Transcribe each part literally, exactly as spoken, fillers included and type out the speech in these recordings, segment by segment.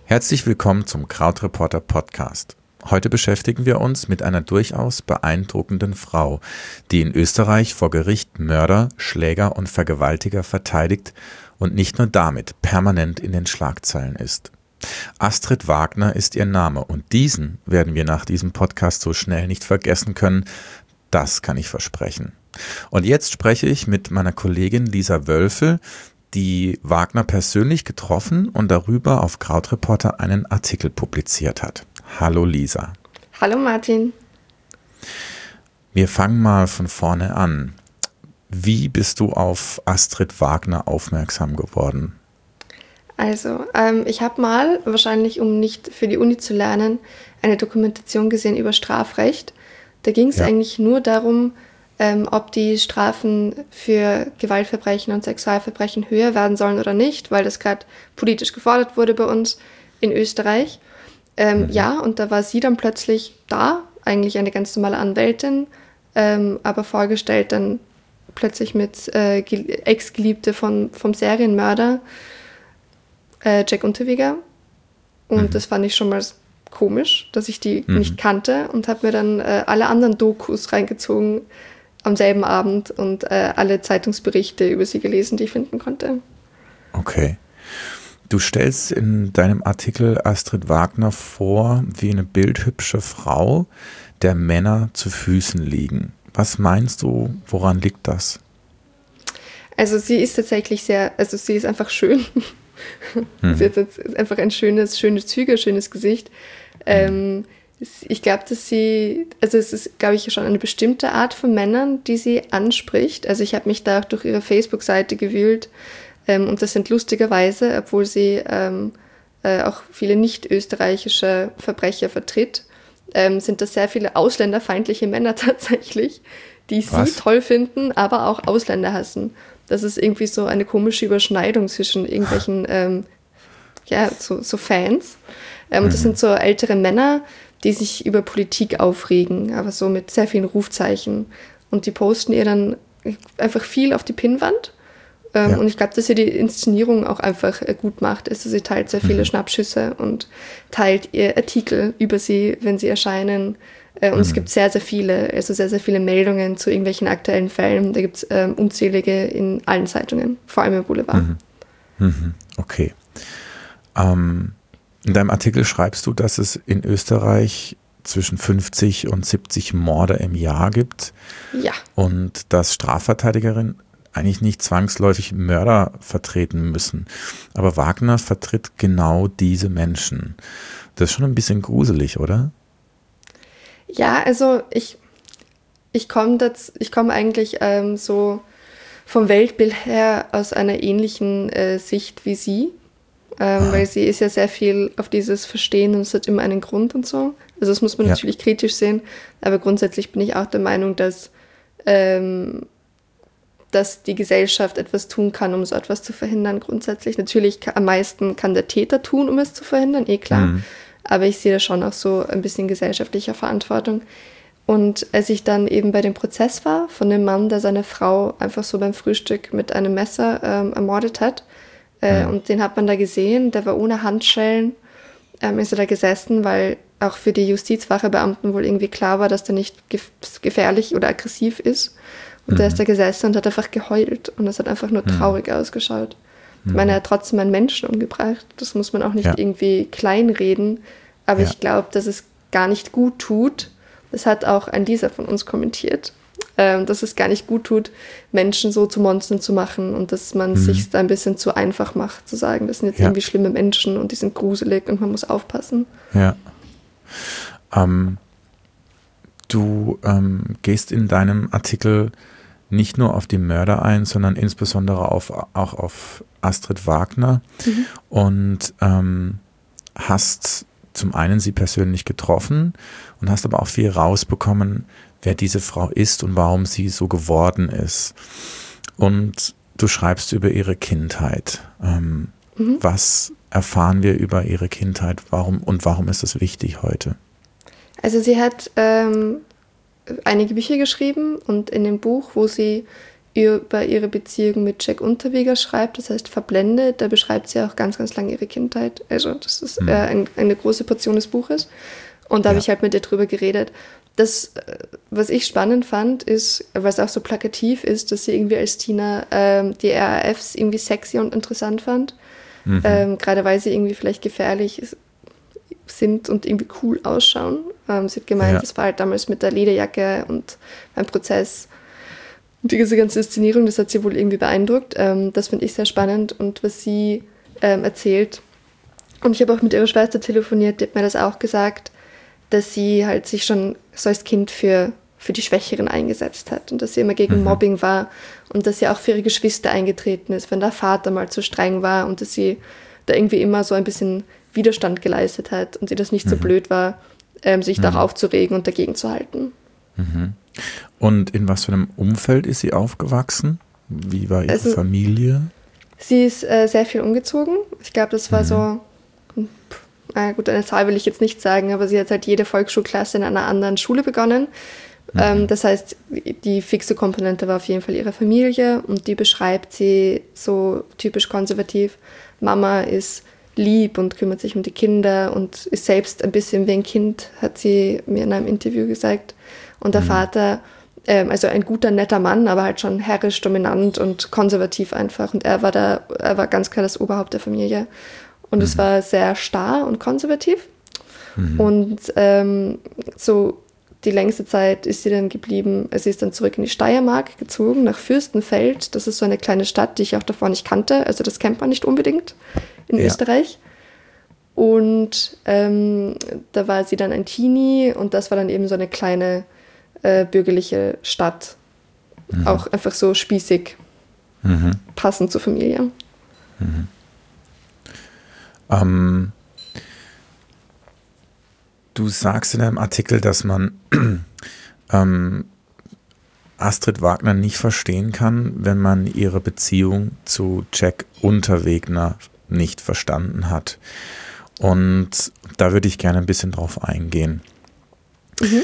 Herzlich willkommen zum Krautreporter Podcast. Heute beschäftigen wir uns mit einer durchaus beeindruckenden Frau, die in Österreich vor Gericht Mörder, Schläger und Vergewaltiger verteidigt und nicht nur damit permanent in den Schlagzeilen ist. Astrid Wagner ist ihr Name und diesen werden wir nach diesem Podcast so schnell nicht vergessen können, das kann ich versprechen. Und jetzt spreche ich mit meiner Kollegin Lisa Wölfel, die Wagner persönlich getroffen und darüber auf Krautreporter einen Artikel publiziert hat. Hallo Lisa. Hallo Martin. Wir fangen mal von vorne an. Wie bist du auf Astrid Wagner aufmerksam geworden? Also, ähm, ich habe mal, wahrscheinlich um nicht für die Uni zu lernen, eine Dokumentation gesehen über Strafrecht. Da ging es ja. eigentlich nur darum, ähm, ob die Strafen für Gewaltverbrechen und Sexualverbrechen höher werden sollen oder nicht, weil das gerade politisch gefordert wurde bei uns in Österreich. Ähm, mhm. Ja, und da war sie dann plötzlich da, eigentlich eine ganz normale Anwältin, ähm, aber vorgestellt dann plötzlich mit äh, Ex-Geliebte von, vom Serienmörder äh, Jack Unterweger. Und mhm. das fand ich schon mal komisch, dass ich die mhm. nicht kannte und habe mir dann äh, alle anderen Dokus reingezogen am selben Abend und äh, alle Zeitungsberichte über sie gelesen, die ich finden konnte. Okay. Du stellst in deinem Artikel Astrid Wagner vor wie eine bildhübsche Frau, der Männer zu Füßen liegen. Was meinst du, woran liegt das? Also sie ist tatsächlich sehr, also sie ist einfach schön. Hm. Sie hat jetzt einfach ein schönes, schöne Züge, schönes Gesicht. Hm. Ähm, ich glaube, dass sie, also es ist, glaube ich, schon eine bestimmte Art von Männern, die sie anspricht. Also ich habe mich da auch durch ihre Facebook-Seite gewühlt. Ähm, und das sind lustigerweise, obwohl sie ähm, äh, auch viele nicht-österreichische Verbrecher vertritt, ähm, sind das sehr viele ausländerfeindliche Männer tatsächlich, die Was? sie toll finden, aber auch Ausländer hassen. Das ist irgendwie so eine komische Überschneidung zwischen irgendwelchen ähm, ja, so, so Fans. Ähm, mhm. Das sind so ältere Männer, die sich über Politik aufregen, aber so mit sehr vielen Rufzeichen. Und die posten ihr dann einfach viel auf die Pinnwand. Ähm, ja. Und ich glaube, dass sie die Inszenierung auch einfach äh, gut macht. Also sie teilt sehr viele mhm. Schnappschüsse und teilt ihr Artikel über sie, wenn sie erscheinen. Äh, und mhm. es gibt sehr, sehr viele, also sehr, sehr viele Meldungen zu irgendwelchen aktuellen Fällen. Da gibt es ähm, unzählige in allen Zeitungen, vor allem im Boulevard. Mhm. Mhm. Okay. Ähm, in deinem Artikel schreibst du, dass es in Österreich zwischen fünfzig und siebzig Morde im Jahr gibt. Ja. Und dass Strafverteidigerinnen eigentlich nicht zwangsläufig Mörder vertreten müssen. Aber Wagner vertritt genau diese Menschen. Das ist schon ein bisschen gruselig, oder? Ja, also ich, ich komme ich komm eigentlich ähm, so vom Weltbild her aus einer ähnlichen äh, Sicht wie sie. Ähm, weil sie ist ja sehr viel auf dieses Verstehen und es hat immer einen Grund und so. Also das muss man ja. natürlich kritisch sehen, aber grundsätzlich bin ich auch der Meinung, dass, ähm, dass die Gesellschaft etwas tun kann, um so etwas zu verhindern grundsätzlich. Natürlich kann, am meisten kann der Täter tun, um es zu verhindern, eh klar. Mhm. Aber ich sehe da schon auch so ein bisschen gesellschaftlicher Verantwortung. Und als ich dann eben bei dem Prozess war von dem Mann, der seine Frau einfach so beim Frühstück mit einem Messer ähm, ermordet hat, Äh, ja. und den hat man da gesehen, der war ohne Handschellen, ähm, ist er da gesessen, weil auch für die Justizwachebeamten wohl irgendwie klar war, dass der nicht gef- gefährlich oder aggressiv ist. Und mhm. der ist da gesessen und hat einfach geheult und es hat einfach nur traurig mhm. ausgeschaut. Ich meine, er hat trotzdem einen Menschen umgebracht, das muss man auch nicht ja. irgendwie kleinreden, aber ja. ich glaube, dass es gar nicht gut tut, das hat auch ein Leser von uns kommentiert, Ähm, dass es gar nicht gut tut, Menschen so zu Monstern zu machen und dass man mhm. sich da ein bisschen zu einfach macht, zu sagen, das sind jetzt ja. irgendwie schlimme Menschen und die sind gruselig und man muss aufpassen. Ja. Ähm, du ähm, gehst in deinem Artikel nicht nur auf die Mörder ein, sondern insbesondere auf, auch auf Astrid Wagner mhm. und ähm, hast zum einen sie persönlich getroffen und hast aber auch viel rausbekommen, wer diese Frau ist und warum sie so geworden ist. Und du schreibst über ihre Kindheit. Ähm, mhm. Was erfahren wir über ihre Kindheit? Warum und warum ist das wichtig heute? Also sie hat ähm, einige Bücher geschrieben und in dem Buch, wo sie über ihre Beziehung mit Jack Unterweger schreibt, das heißt Verblendet. Da beschreibt sie auch ganz, ganz lange ihre Kindheit. Also das ist mhm. äh, ein, eine große Portion des Buches. Und da ja. habe ich halt mit ihr drüber geredet. Das, was ich spannend fand, ist, was auch so plakativ ist, dass sie irgendwie als Tina ähm, die R A Fs irgendwie sexy und interessant fand. Mhm. Ähm, gerade weil sie irgendwie vielleicht gefährlich sind und irgendwie cool ausschauen. Ähm, sie hat gemeint, ja. das war halt damals mit der Lederjacke und beim Prozess. Und diese ganze Inszenierung, das hat sie wohl irgendwie beeindruckt. Ähm, das finde ich sehr spannend. Und was sie ähm, erzählt, und ich habe auch mit ihrer Schwester telefoniert, die hat mir das auch gesagt, dass sie halt sich schon so als Kind für, für die Schwächeren eingesetzt hat und dass sie immer gegen mhm. Mobbing war und dass sie auch für ihre Geschwister eingetreten ist, wenn der Vater mal zu streng war und dass sie da irgendwie immer so ein bisschen Widerstand geleistet hat und sie das nicht mhm. so blöd war, ähm, sich mhm. da auch aufzuregen und dagegen zu halten. Mhm. Und in was für einem Umfeld ist sie aufgewachsen? Wie war ihre also, Familie? Sie ist äh, sehr viel umgezogen. Ich glaube, das war mhm. so, na gut, eine Zahl will ich jetzt nicht sagen, aber sie hat halt jede Volksschulklasse in einer anderen Schule begonnen. Mhm. Ähm, das heißt, die fixe Komponente war auf jeden Fall ihre Familie und die beschreibt sie so typisch konservativ. Mama ist lieb und kümmert sich um die Kinder und ist selbst ein bisschen wie ein Kind, hat sie mir in einem Interview gesagt. Und der mhm. Vater, ähm, also ein guter, netter Mann, aber halt schon herrisch, dominant und konservativ einfach. Und er war da, er war ganz klar das Oberhaupt der Familie. Und mhm. es war sehr starr und konservativ. Mhm. Und ähm, so die längste Zeit ist sie dann geblieben, sie ist dann zurück in die Steiermark gezogen, nach Fürstenfeld. Das ist so eine kleine Stadt, die ich auch davor nicht kannte. Also das kennt man nicht unbedingt in ja. Österreich. Und ähm, da war sie dann ein Teenie und das war dann eben so eine kleine äh, bürgerliche Stadt. Mhm. Auch einfach so spießig, mhm. passend zur Familie. Mhm. Ähm, du sagst in einem Artikel, dass man ähm, Astrid Wagner nicht verstehen kann, wenn man ihre Beziehung zu Jack Unterweger nicht verstanden hat. Und da würde ich gerne ein bisschen drauf eingehen. Mhm.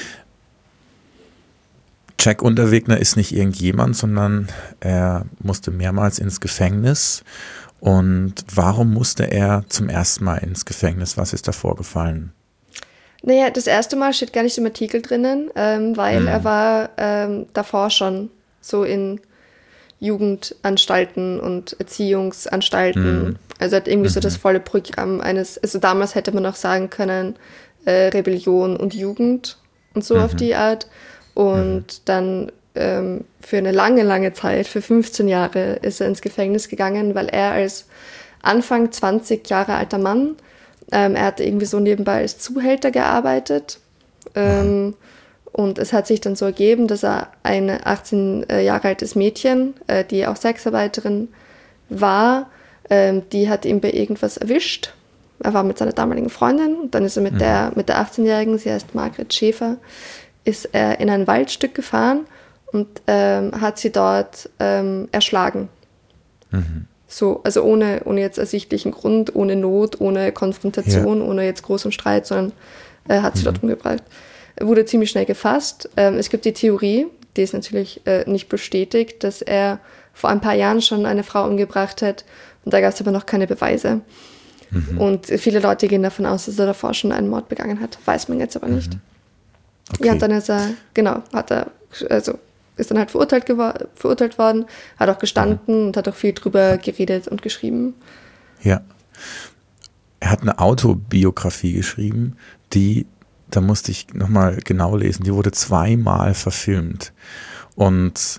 Jack Unterweger ist nicht irgendjemand, sondern er musste mehrmals ins Gefängnis. Und warum musste er zum ersten Mal ins Gefängnis? Was ist da vorgefallen? Naja, das erste Mal steht gar nicht im Artikel drinnen, ähm, weil mhm. er war ähm, davor schon so in Jugendanstalten und Erziehungsanstalten. Mhm. Also hat irgendwie mhm. so das volle Programm eines, also damals hätte man auch sagen können, äh, Rebellion und Jugend und so mhm. auf die Art. Und mhm. dann ähm, für eine lange, lange Zeit, für fünfzehn Jahre, ist er ins Gefängnis gegangen, weil er als Anfang zwanzig Jahre alter Mann, ähm, er hatte irgendwie so nebenbei als Zuhälter gearbeitet. Ähm, mhm. Und es hat sich dann so ergeben, dass er ein achtzehn Jahre altes Mädchen, äh, die auch Sexarbeiterin war, ähm, die hat ihn bei irgendwas erwischt. Er war mit seiner damaligen Freundin und dann ist er mit, mhm. der, mit der achtzehnjährigen, sie heißt Margret Schäfer, ist er in ein Waldstück gefahren und ähm, hat sie dort ähm, erschlagen. Mhm. So, also ohne, ohne jetzt ersichtlichen Grund, ohne Not, ohne Konfrontation, ja. ohne jetzt großen Streit, sondern äh, hat sie mhm. dort umgebracht. Er wurde ziemlich schnell gefasst. Ähm, es gibt die Theorie, die ist natürlich äh, nicht bestätigt, dass er vor ein paar Jahren schon eine Frau umgebracht hat und da gab es aber noch keine Beweise. Mhm. Und viele Leute gehen davon aus, dass er davor schon einen Mord begangen hat. Weiß man jetzt aber nicht. Mhm. Okay. Ja, und dann ist er, genau, hat er, also ist dann halt verurteilt, gewor- verurteilt worden, hat auch gestanden mhm. und hat auch viel drüber geredet und geschrieben. Ja. Er hat eine Autobiografie geschrieben, die, da musste ich nochmal genau lesen, die wurde zweimal verfilmt. Und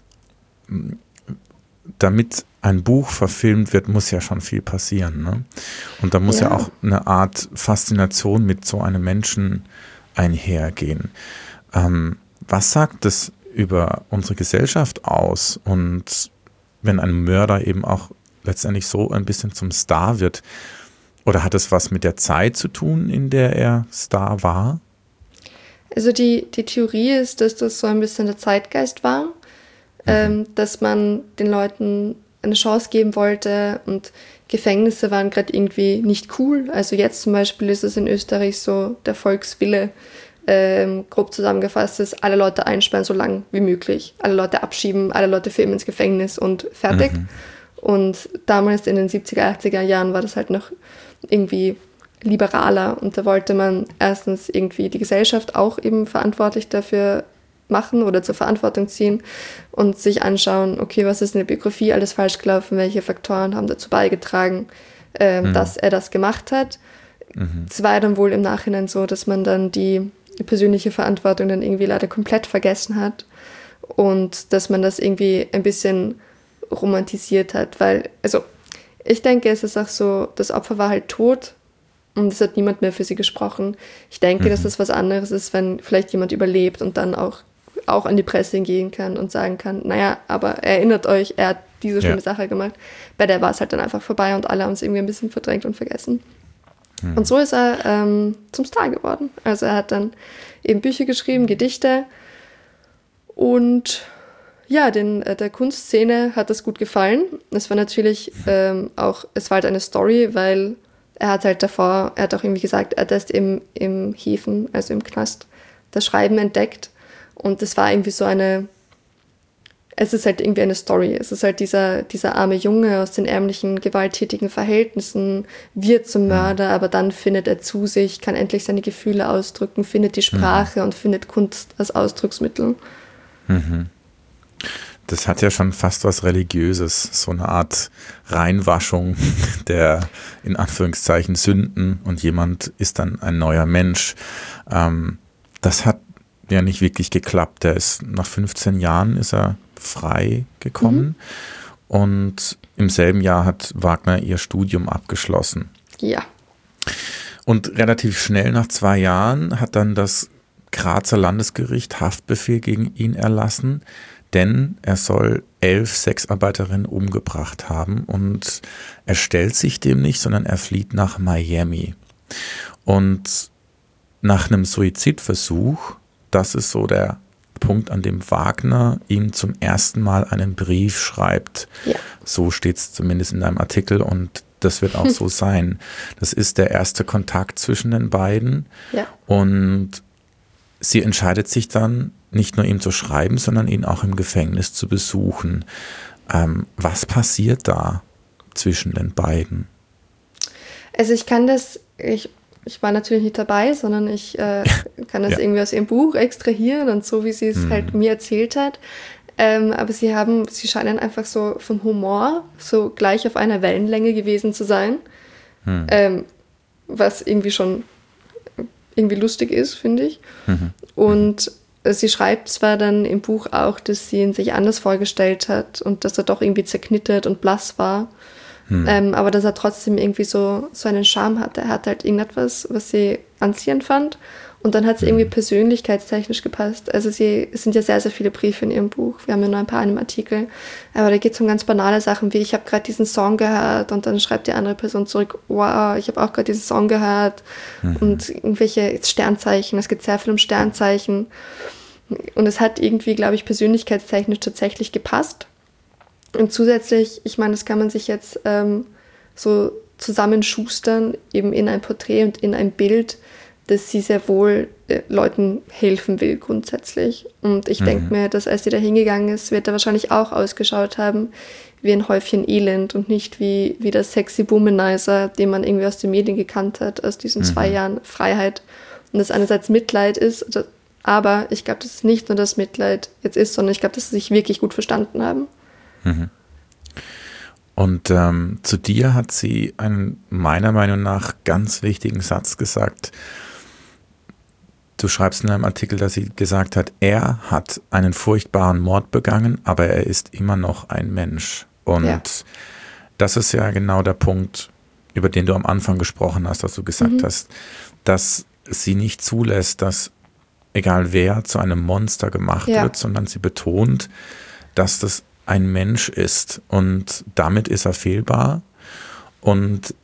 damit ein Buch verfilmt wird, muss ja schon viel passieren. Ne? Und da muss ja. ja auch eine Art Faszination mit so einem Menschen einhergehen. Ähm, was sagt das über unsere Gesellschaft aus? Und wenn ein Mörder eben auch letztendlich so ein bisschen zum Star wird, oder hat es was mit der Zeit zu tun, in der er Star war? Also die, die Theorie ist, dass das so ein bisschen der Zeitgeist war, mhm. ähm, dass man den Leuten eine Chance geben wollte und Gefängnisse waren gerade irgendwie nicht cool. Also jetzt zum Beispiel ist es in Österreich so der Volkswille, ähm, grob zusammengefasst ist, alle Leute einsperren, so lang wie möglich. Alle Leute abschieben, alle Leute für immer ins Gefängnis und fertig. Mhm. Und damals in den siebziger, achtziger Jahren war das halt noch irgendwie liberaler. Und da wollte man erstens irgendwie die Gesellschaft auch eben verantwortlich dafür machen oder zur Verantwortung ziehen und sich anschauen, okay, was ist in der Biografie alles falsch gelaufen, welche Faktoren haben dazu beigetragen, äh, mhm. dass er das gemacht hat. Mhm. Es war dann wohl im Nachhinein so, dass man dann die persönliche Verantwortung dann irgendwie leider komplett vergessen hat und dass man das irgendwie ein bisschen romantisiert hat, weil, also ich denke, es ist auch so, das Opfer war halt tot und es hat niemand mehr für sie gesprochen. Ich denke, mhm. dass das was anderes ist, wenn vielleicht jemand überlebt und dann auch, auch an die Presse gehen kann und sagen kann, naja, aber erinnert euch, er hat diese schlimme ja. Sache gemacht. Bei der war es halt dann einfach vorbei und alle haben es irgendwie ein bisschen verdrängt und vergessen. Mhm. Und so ist er ähm, zum Star geworden. Also er hat dann eben Bücher geschrieben, Gedichte und ja, den, der Kunstszene hat das gut gefallen. Es war natürlich ähm, auch, es war halt eine Story, weil er hat halt davor, er hat auch irgendwie gesagt, er hat erst im, im Häfen, also im Knast, das Schreiben entdeckt. Und das war irgendwie so eine, es ist halt irgendwie eine Story. Es ist halt dieser, dieser arme Junge aus den ärmlichen, gewalttätigen Verhältnissen, wird zum Mörder, aber dann findet er zu sich, kann endlich seine Gefühle ausdrücken, findet die Sprache mhm. und findet Kunst als Ausdrucksmittel. Mhm. Das hat ja schon fast was Religiöses, so eine Art Reinwaschung der, in Anführungszeichen, Sünden und jemand ist dann ein neuer Mensch. Ähm, das hat ja nicht wirklich geklappt. Der ist nach fünfzehn Jahren ist er frei gekommen mhm. und im selben Jahr hat Wagner ihr Studium abgeschlossen. Ja. Und relativ schnell nach zwei Jahren hat dann das Grazer Landesgericht Haftbefehl gegen ihn erlassen, denn er soll elf Sexarbeiterinnen umgebracht haben und er stellt sich dem nicht, sondern er flieht nach Miami. Und nach einem Suizidversuch, das ist so der Punkt, an dem Wagner ihm zum ersten Mal einen Brief schreibt. Ja. So steht es zumindest in deinem Artikel und das wird auch so sein. Das ist der erste Kontakt zwischen den beiden ja. und sie entscheidet sich dann, nicht nur ihm zu schreiben, sondern ihn auch im Gefängnis zu besuchen. Ähm, was passiert da zwischen den beiden? Also ich kann das, ich, ich war natürlich nicht dabei, sondern ich äh, kann das ja. irgendwie aus ihrem Buch extrahieren und so, wie sie es hm. halt mir erzählt hat. Ähm, aber sie haben, sie scheinen einfach so vom Humor so gleich auf einer Wellenlänge gewesen zu sein, hm. ähm, was irgendwie schon irgendwie lustig ist, finde ich. Mhm. Und sie schreibt zwar dann im Buch auch, dass sie ihn sich anders vorgestellt hat und dass er doch irgendwie zerknittert und blass war, mhm. ähm, aber dass er trotzdem irgendwie so, so einen Charme hatte. Er hat halt irgendetwas, was sie anziehend fand und dann hat es mhm. irgendwie persönlichkeitstechnisch gepasst. Also sie, es sind ja sehr, sehr viele Briefe in ihrem Buch. Wir haben ja nur ein paar in dem Artikel. Aber da geht es um ganz banale Sachen wie, ich habe gerade diesen Song gehört und dann schreibt die andere Person zurück, wow, ich habe auch gerade diesen Song gehört mhm. und irgendwelche Sternzeichen. Es geht sehr viel um Sternzeichen. Und es hat irgendwie, glaube ich, persönlichkeitstechnisch tatsächlich gepasst. Und zusätzlich, ich meine, das kann man sich jetzt ähm, so zusammenschustern, eben in ein Porträt und in ein Bild, dass sie sehr wohl äh, Leuten helfen will grundsätzlich. Und ich mhm. denke mir, dass als sie da hingegangen ist, wird er wahrscheinlich auch ausgeschaut haben wie ein Häufchen Elend und nicht wie, wie der sexy Womanizer, den man irgendwie aus den Medien gekannt hat, aus diesen mhm. zwei Jahren Freiheit. Und das einerseits Mitleid ist, aber ich glaube, dass es nicht nur das Mitleid jetzt ist, sondern ich glaube, dass sie sich wirklich gut verstanden haben. Mhm. Und ähm, zu dir hat sie einen meiner Meinung nach ganz wichtigen Satz gesagt. Du schreibst in einem Artikel, dass sie gesagt hat, er hat einen furchtbaren Mord begangen, aber er ist immer noch ein Mensch. Und ja. das ist ja genau der Punkt, über den du am Anfang gesprochen hast, dass du gesagt mhm. hast, dass sie nicht zulässt, dass egal wer zu einem Monster gemacht ja. wird, sondern sie betont, dass das ein Mensch ist und damit ist er fehlbar und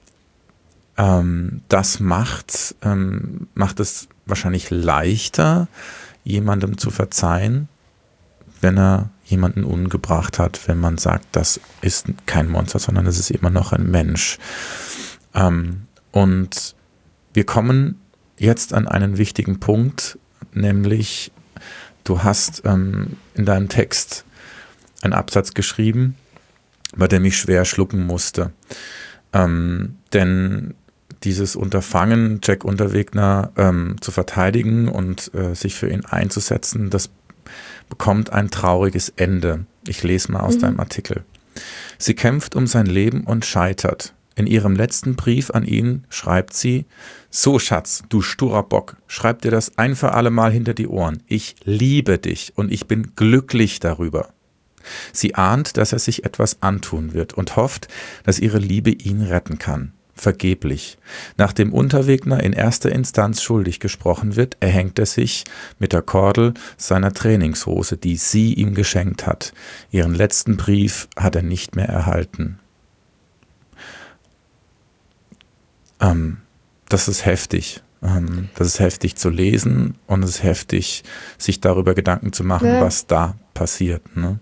ähm, das macht, ähm, macht es wahrscheinlich leichter, jemandem zu verzeihen, wenn er jemanden umgebracht hat, wenn man sagt, das ist kein Monster, sondern es ist immer noch ein Mensch. Ähm, und wir kommen jetzt an einen wichtigen Punkt, nämlich du hast ähm, in deinem Text einen Absatz geschrieben, bei dem ich schwer schlucken musste. Ähm, denn dieses Unterfangen, Jack Unterwegener ähm, zu verteidigen und äh, sich für ihn einzusetzen, das bekommt ein trauriges Ende. Ich lese mal aus mhm. deinem Artikel. Sie kämpft um sein Leben und scheitert. In ihrem letzten Brief an ihn schreibt sie: So, Schatz, du sturer Bock, schreib dir das ein für alle Mal hinter die Ohren. Ich liebe dich und ich bin glücklich darüber. Sie ahnt, dass er sich etwas antun wird und hofft, dass ihre Liebe ihn retten kann. Vergeblich. Nachdem Unterwegener in erster Instanz schuldig gesprochen wird, erhängt er sich mit der Kordel seiner Trainingshose, die sie ihm geschenkt hat. Ihren letzten Brief hat er nicht mehr erhalten. Ähm, das ist heftig. Ähm, das ist heftig zu lesen und es ist heftig, sich darüber Gedanken zu machen, ja. was da passiert, ne?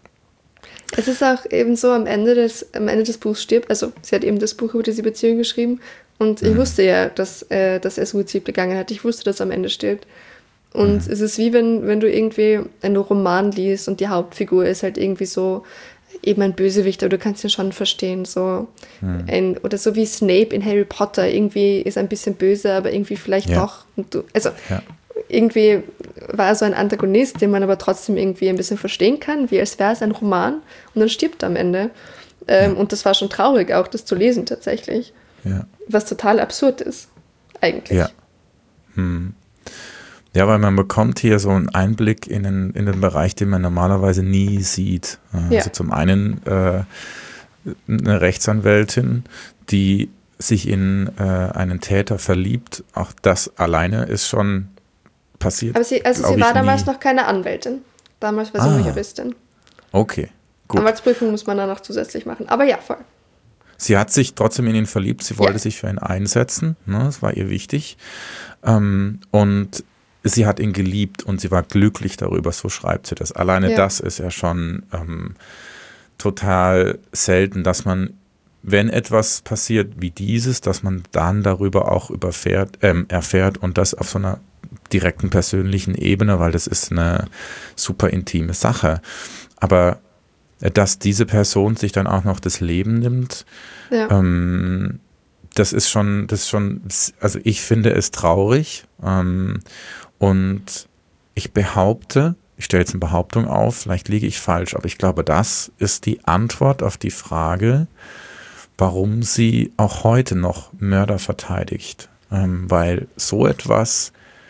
Es ist auch eben so, am Ende des, am Ende des Buchs stirbt, also sie hat eben das Buch über diese Beziehung geschrieben und ich mhm. wusste ja, dass, äh, dass er Suizid begangen hat. Ich wusste, dass er am Ende stirbt. Und mhm. es ist wie wenn, wenn du irgendwie einen Roman liest und die Hauptfigur ist halt irgendwie so eben ein Bösewicht, aber du kannst ihn schon verstehen. So mhm. ein, oder so wie Snape in Harry Potter, irgendwie ist ein bisschen böse, aber irgendwie vielleicht ja. doch. Und du, also ja. irgendwie war er so ein Antagonist, den man aber trotzdem irgendwie ein bisschen verstehen kann, wie als wäre es ein Roman und dann stirbt er am Ende. Ähm, ja. Und das war schon traurig, auch das zu lesen tatsächlich. Ja. Was total absurd ist, eigentlich. Ja. Hm. Ja, weil man bekommt hier so einen Einblick in den, in den Bereich, den man normalerweise nie sieht. Also ja. zum einen äh, eine Rechtsanwältin, die sich in äh, einen Täter verliebt. Auch das alleine ist schon passiert. Aber sie, also sie war damals nie. noch keine Anwältin. Damals war sie ah, nur Juristin. Okay, gut. Anwaltsprüfung muss man dann noch zusätzlich machen. Aber ja, voll. Sie hat sich trotzdem in ihn verliebt. Sie wollte ja. sich für ihn einsetzen. Ne, das war ihr wichtig. Ähm, und sie hat ihn geliebt und sie war glücklich darüber. So schreibt sie das. Alleine ja. das ist ja schon ähm, total selten, dass man, wenn etwas passiert wie dieses, dass man dann darüber auch überfährt, ähm, erfährt und das auf so einer direkten persönlichen Ebene, weil das ist eine super intime Sache. Aber dass diese Person sich dann auch noch das Leben nimmt, ja. ähm, das ist schon, das ist schon, also ich finde es traurig ähm, und ich behaupte, ich stelle jetzt eine Behauptung auf, vielleicht liege ich falsch, aber ich glaube, das ist die Antwort auf die Frage, warum sie auch heute noch Mörder verteidigt. Ähm, weil so etwas,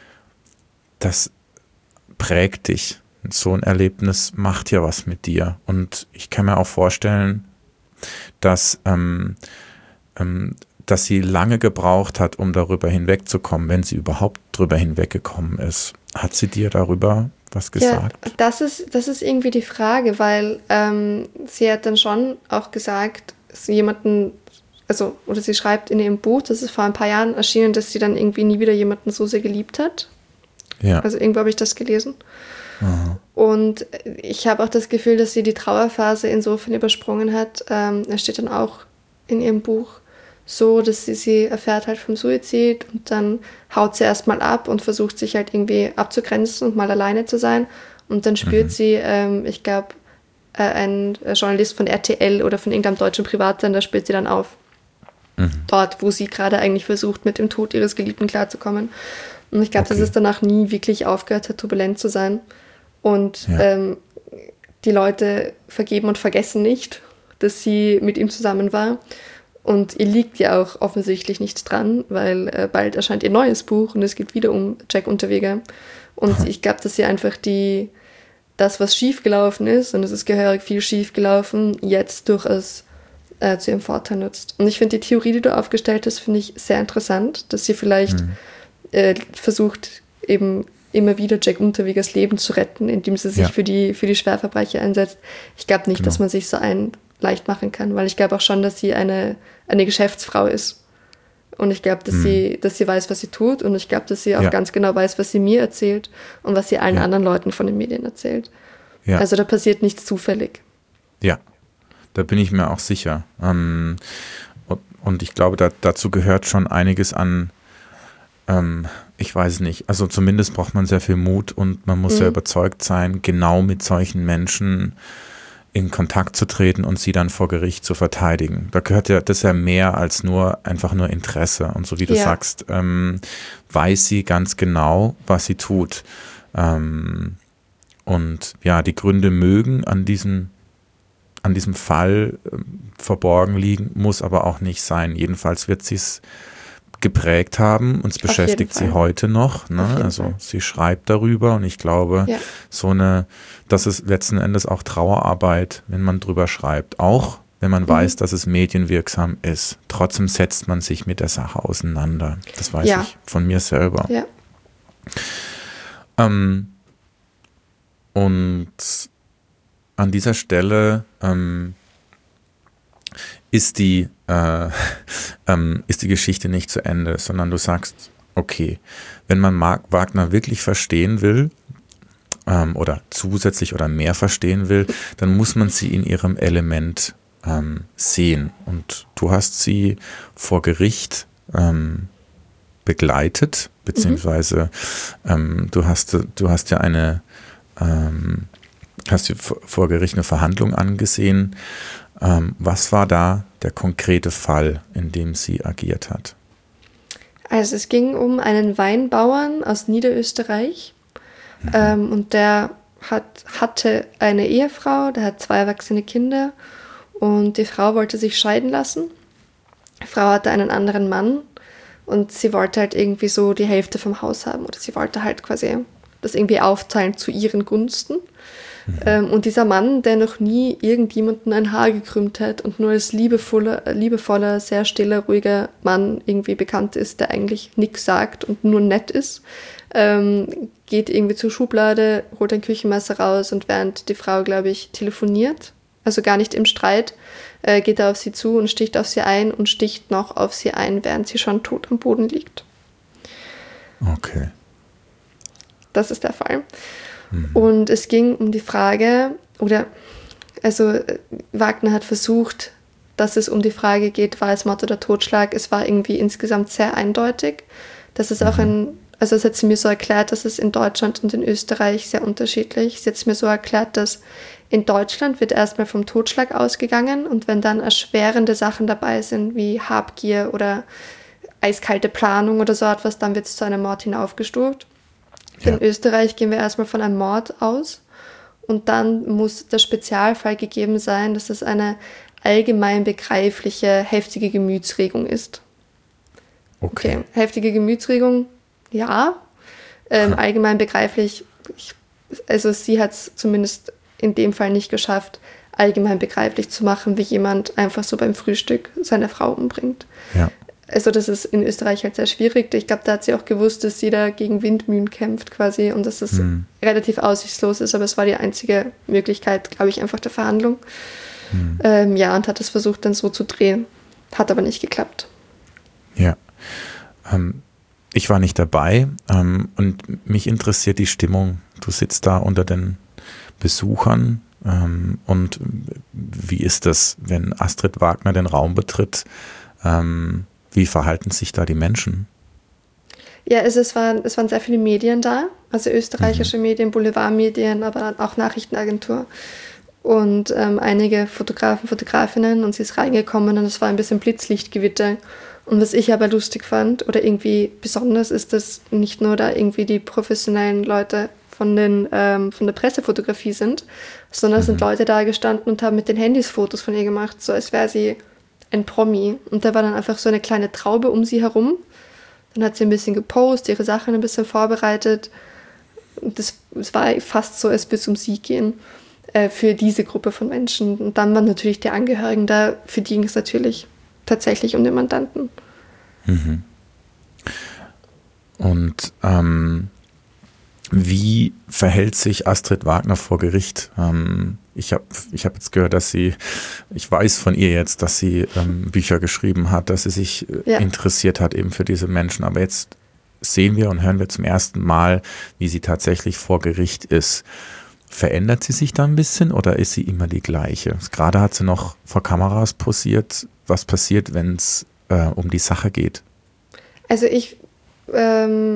das prägt dich. So ein Erlebnis macht ja was mit dir. Und ich kann mir auch vorstellen, dass, ähm, ähm, dass sie lange gebraucht hat, um darüber hinwegzukommen, wenn sie überhaupt darüber hinweggekommen ist. Hat sie dir darüber was gesagt? Ja, das ist, das ist irgendwie die Frage, weil ähm, sie hat dann schon auch gesagt, jemanden, also, oder sie schreibt in ihrem Buch, das ist vor ein paar Jahren erschienen, dass sie dann irgendwie nie wieder jemanden so sehr geliebt hat. Ja. Also irgendwo habe ich das gelesen. Aha. Und ich habe auch das Gefühl, dass sie die Trauerphase insofern übersprungen hat. Ähm, es steht dann auch in ihrem Buch so, dass sie, sie erfährt halt vom Suizid und dann haut sie erstmal ab und versucht sich halt irgendwie abzugrenzen und mal alleine zu sein. Und dann spürt mhm. sie, ähm, ich glaube, äh, ein Journalist von R T L oder von irgendeinem deutschen Privatsender spürt sie dann auf. Mhm. Dort, wo sie gerade eigentlich versucht, mit dem Tod ihres Geliebten klarzukommen. Und ich glaube, okay. dass es danach nie wirklich aufgehört hat, turbulent zu sein. Und ja. ähm, die Leute vergeben und vergessen nicht, dass sie mit ihm zusammen war. Und ihr liegt ja auch offensichtlich nichts dran, weil äh, bald erscheint ihr neues Buch und es geht wieder um Jack Unterweger. Und mhm. ich glaube, dass sie einfach die, das, was schiefgelaufen ist, und es ist gehörig viel schiefgelaufen, jetzt durchaus äh, zu ihrem Vorteil nutzt. Und ich finde die Theorie, die du aufgestellt hast, finde ich sehr interessant, dass sie vielleicht mhm. äh, versucht, eben immer wieder Jack Unterwegers Leben zu retten, indem sie sich ja. für die, für die Schwerverbrecher einsetzt. Ich glaube nicht, genau. dass man sich so ein leicht machen kann, weil ich glaube auch schon, dass sie eine, eine Geschäftsfrau ist. Und ich glaube, dass, hm. sie, dass sie weiß, was sie tut. Und ich glaube, dass sie auch ja. ganz genau weiß, was sie mir erzählt und was sie allen ja. anderen Leuten von den Medien erzählt. Ja. Also da passiert nichts zufällig. Ja, da bin ich mir auch sicher. Ähm, und, und ich glaube, da, dazu gehört schon einiges an ähm, ich weiß nicht, also zumindest braucht man sehr viel Mut und man muss mhm. sehr überzeugt sein, genau mit solchen Menschen in Kontakt zu treten und sie dann vor Gericht zu verteidigen. Da gehört ja das ja mehr als nur einfach nur Interesse. Und so wie du ja. sagst, ähm, weiß sie ganz genau, was sie tut. Ähm, und ja, die Gründe mögen an diesem, an diesem Fall äh, verborgen liegen, muss aber auch nicht sein. Jedenfalls wird sie es geprägt haben. Uns beschäftigt sie heute noch. Ne? Also Fall. Sie schreibt darüber und ich glaube, ja. so eine, das ist letzten Endes auch Trauerarbeit, wenn man drüber schreibt. Auch wenn man mhm. weiß, dass es medienwirksam ist. Trotzdem setzt man sich mit der Sache auseinander. Das weiß ja. ich von mir selber. Ja. Ähm, und an dieser Stelle ähm, ist die, äh, ähm, ist die Geschichte nicht zu Ende, sondern du sagst, okay, wenn man Mark Wagner wirklich verstehen will ähm, oder zusätzlich oder mehr verstehen will, dann muss man sie in ihrem Element ähm, sehen. Und du hast sie vor Gericht ähm, begleitet, beziehungsweise mhm. ähm, du hast, du hast ja eine, ähm, hast dir vor Gericht eine Verhandlung angesehen. Ähm, was war da der konkrete Fall, in dem sie agiert hat? Also es ging um einen Weinbauern aus Niederösterreich mhm. ähm, und der hat, hatte eine Ehefrau, der hat zwei erwachsene Kinder und die Frau wollte sich scheiden lassen. Die Frau hatte einen anderen Mann und sie wollte halt irgendwie so die Hälfte vom Haus haben oder sie wollte halt quasi das irgendwie aufteilen zu ihren Gunsten. Mhm. Ähm, und dieser Mann, der noch nie irgendjemanden ein Haar gekrümmt hat und nur als liebevoller, liebevoller, sehr stiller, ruhiger Mann irgendwie bekannt ist, der eigentlich nichts sagt und nur nett ist, ähm, geht irgendwie zur Schublade, holt ein Küchenmesser raus und während die Frau, glaube ich, telefoniert, also gar nicht im Streit, äh, geht er auf sie zu und sticht auf sie ein und sticht noch auf sie ein, während sie schon tot am Boden liegt. Okay. Das ist der Fall. Mhm. Und es ging um die Frage, oder, also Wagner hat versucht, dass es um die Frage geht, war es Mord oder Totschlag. Es war irgendwie insgesamt sehr eindeutig. Das ist mhm. auch ein, also es hat sie mir so erklärt, dass es in Deutschland und in Österreich sehr unterschiedlich. Sie hat es mir so erklärt, dass in Deutschland wird erstmal vom Totschlag ausgegangen und wenn dann erschwerende Sachen dabei sind, wie Habgier oder eiskalte Planung oder so etwas, dann wird es zu einem Mord hinaufgestuft. Ja. In Österreich gehen wir erstmal von einem Mord aus und dann muss der Spezialfall gegeben sein, dass es eine allgemein begreifliche, heftige Gemütsregung ist. Okay. okay. Heftige Gemütsregung, ja. Ähm, allgemein begreiflich, ich, also sie hat es zumindest in dem Fall nicht geschafft, allgemein begreiflich zu machen, wie jemand einfach so beim Frühstück seine Frau umbringt. Ja. Also das ist in Österreich halt sehr schwierig. Ich glaube, da hat sie auch gewusst, dass sie da gegen Windmühlen kämpft quasi und dass das hm. relativ aussichtslos ist, aber es war die einzige Möglichkeit, glaube ich, einfach der Verhandlung. Hm. Ähm, ja, und hat es versucht dann so zu drehen. Hat aber nicht geklappt. Ja, ähm, ich war nicht dabei ähm, und mich interessiert die Stimmung. Du sitzt da unter den Besuchern ähm, und wie ist das, wenn Astrid Wagner den Raum betritt? Ähm, Wie verhalten sich da die Menschen? Ja, also es waren, es waren sehr viele Medien da, also österreichische mhm. Medien, Boulevardmedien, aber auch Nachrichtenagentur und ähm, einige Fotografen, Fotografinnen und sie ist reingekommen und es war ein bisschen Blitzlichtgewitter. Und was ich aber lustig fand oder irgendwie besonders ist, dass nicht nur da irgendwie die professionellen Leute von, den, ähm, von der Pressefotografie sind, sondern es mhm. sind Leute da gestanden und haben mit den Handys Fotos von ihr gemacht, so als wäre sie ein Promi. Und da war dann einfach so eine kleine Traube um sie herum. Dann hat sie ein bisschen gepostet, ihre Sachen ein bisschen vorbereitet. Und das, das war fast so, als würde es um sie gehen, äh, für diese Gruppe von Menschen. Und dann waren natürlich die Angehörigen da, für die ging es natürlich tatsächlich um den Mandanten. Mhm. Und ähm, wie verhält sich Astrid Wagner vor Gericht? Ähm, ich habe ich hab jetzt gehört, dass sie, ich weiß von ihr jetzt, dass sie ähm, Bücher geschrieben hat, dass sie sich äh, ja. interessiert hat eben für diese Menschen. Aber jetzt sehen wir und hören wir zum ersten Mal, wie sie tatsächlich vor Gericht ist. Verändert sie sich da ein bisschen oder ist sie immer die gleiche? Gerade hat sie noch vor Kameras posiert. Was passiert, wenn es äh, um die Sache geht? Also ich... Ähm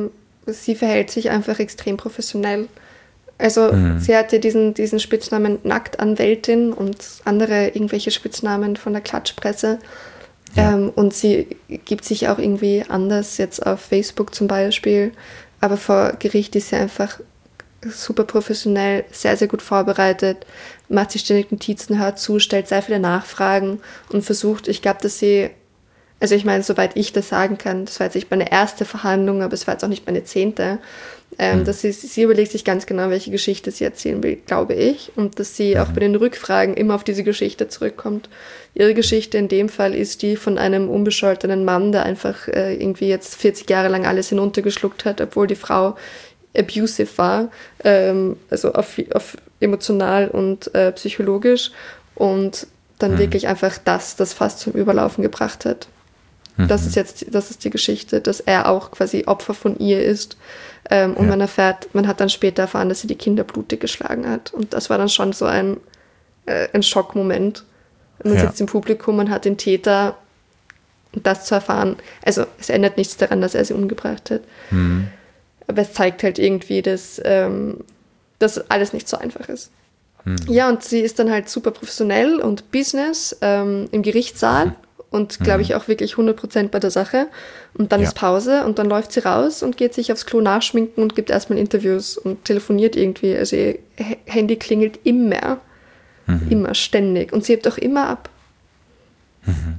sie verhält sich einfach extrem professionell. Also mhm. sie hatte diesen, diesen Spitznamen Nacktanwältin und andere irgendwelche Spitznamen von der Klatschpresse. Ja. Ähm, und sie gibt sich auch irgendwie anders, jetzt auf Facebook zum Beispiel. Aber vor Gericht ist sie einfach super professionell, sehr, sehr gut vorbereitet, macht sich ständig Notizen, hört zu, stellt sehr viele Nachfragen und versucht, ich glaube, dass sie, also ich meine, soweit ich das sagen kann, das war jetzt nicht meine erste Verhandlung, aber es war jetzt auch nicht meine zehnte, ähm, mhm. dass sie, sie überlegt sich ganz genau, welche Geschichte sie erzählen will, glaube ich, und dass sie mhm. auch bei den Rückfragen immer auf diese Geschichte zurückkommt. Ihre Geschichte in dem Fall ist die von einem unbescholtenen Mann, der einfach äh, irgendwie jetzt vierzig Jahre lang alles hinuntergeschluckt hat, obwohl die Frau abusive war, ähm, also auf, auf emotional und äh, psychologisch, und dann mhm. wirklich einfach das, das fast zum Überlaufen gebracht hat. Mhm. Das ist jetzt, das ist die Geschichte, dass er auch quasi Opfer von ihr ist. Ähm, und ja. man erfährt, man hat dann später erfahren, dass sie die Kinder blutig geschlagen hat. Und das war dann schon so ein, äh, ein Schockmoment. Man ja. sitzt im Publikum und hat den Täter, und das zu erfahren, also es ändert nichts daran, dass er sie umgebracht hat. Mhm. Aber es zeigt halt irgendwie, dass, ähm, dass alles nicht so einfach ist. Mhm. Ja, und sie ist dann halt super professionell und Business ähm, im Gerichtssaal mhm. und, glaube ich, auch wirklich hundert Prozent bei der Sache. Und dann ja. ist Pause und dann läuft sie raus und geht sich aufs Klo nachschminken und gibt erstmal Interviews und telefoniert irgendwie. Also ihr H- Handy klingelt immer, mhm. immer, ständig. Und sie hebt auch immer ab. Mhm.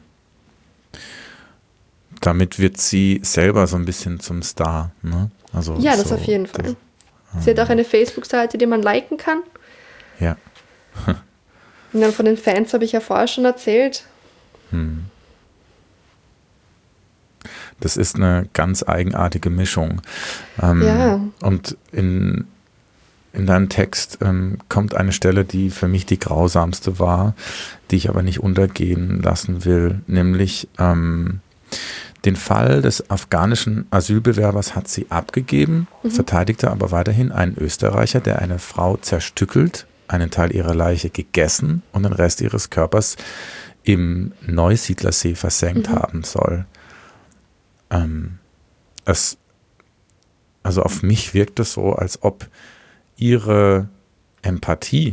Damit wird sie selber so ein bisschen zum Star, ne? Also ja, das so, auf jeden Fall. Das, sie hat auch eine Facebook-Seite, die man liken kann. Ja. Und dann von den Fans habe ich ja vorher schon erzählt. Hm. Das ist eine ganz eigenartige Mischung. Ähm, ja. Und in, in deinem Text ähm, kommt eine Stelle, die für mich die grausamste war, die ich aber nicht untergehen lassen will, nämlich ähm, den Fall des afghanischen Asylbewerbers hat sie abgegeben, mhm. verteidigte aber weiterhin einen Österreicher, der eine Frau zerstückelt, einen Teil ihrer Leiche gegessen und den Rest ihres Körpers im Neusiedlersee versenkt mhm. haben soll. Ähm, es, also auf mich wirkt es so, als ob ihre Empathie,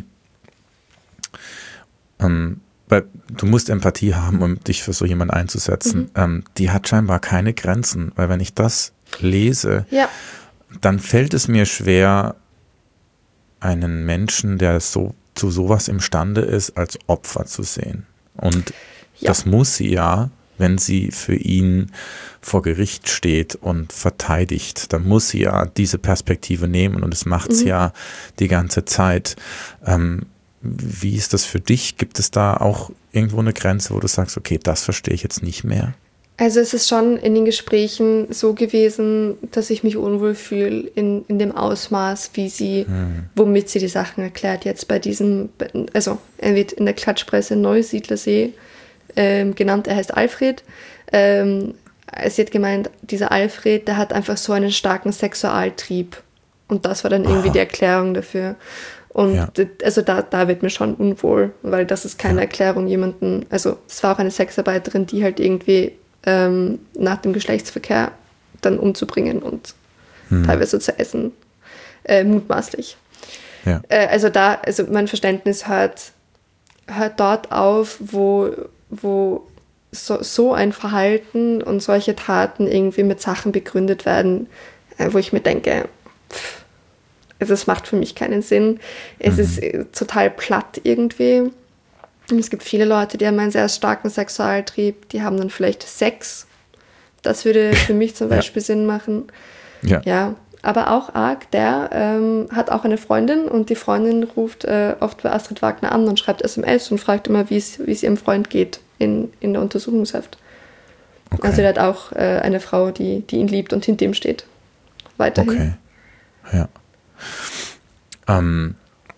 ähm, weil du musst Empathie haben, um dich für so jemanden einzusetzen. Mhm. Ähm, die hat scheinbar keine Grenzen, weil wenn ich das lese, ja. dann fällt es mir schwer, einen Menschen, der so zu sowas imstande ist, als Opfer zu sehen. Und ja. das muss sie ja, wenn sie für ihn vor Gericht steht und verteidigt, dann muss sie ja diese Perspektive nehmen und das macht sie mhm. ja die ganze Zeit. Ähm, Wie ist das für dich? Gibt es da auch irgendwo eine Grenze, wo du sagst, okay, das verstehe ich jetzt nicht mehr? Also es ist schon in den Gesprächen so gewesen, dass ich mich unwohl fühle in, in dem Ausmaß, wie sie, hm. womit sie die Sachen erklärt. Jetzt bei diesem, also er wird in der Klatschpresse Neusiedlersee ähm, genannt, er heißt Alfred. Ähm, sie hat gemeint, dieser Alfred, der hat einfach so einen starken Sexualtrieb. Und das war dann irgendwie Aha. die Erklärung dafür. Und ja. also da, da wird mir schon unwohl, weil das ist keine ja. Erklärung jemanden, also es war auch eine Sexarbeiterin, die halt irgendwie ähm, nach dem Geschlechtsverkehr dann umzubringen und hm. teilweise zu essen, äh, mutmaßlich. Ja. Äh, also da, also mein Verständnis hört, hört dort auf, wo, wo so, so ein Verhalten und solche Taten irgendwie mit Sachen begründet werden, äh, wo ich mir denke, pff, also es macht für mich keinen Sinn. Es mhm. ist äh, total platt irgendwie. Und es gibt viele Leute, die haben einen sehr starken Sexualtrieb, die haben dann vielleicht Sex. Das würde für mich zum Beispiel ja. Sinn machen. Ja. ja. Aber auch Arg, der ähm, hat auch eine Freundin und die Freundin ruft äh, oft bei Astrid Wagner an und schreibt S M S und fragt immer, wie es ihrem Freund geht in, in der Untersuchungshaft. Okay. Also der hat auch äh, eine Frau, die, die ihn liebt und hinter ihm steht. Weiterhin. Okay, ja. Ähm,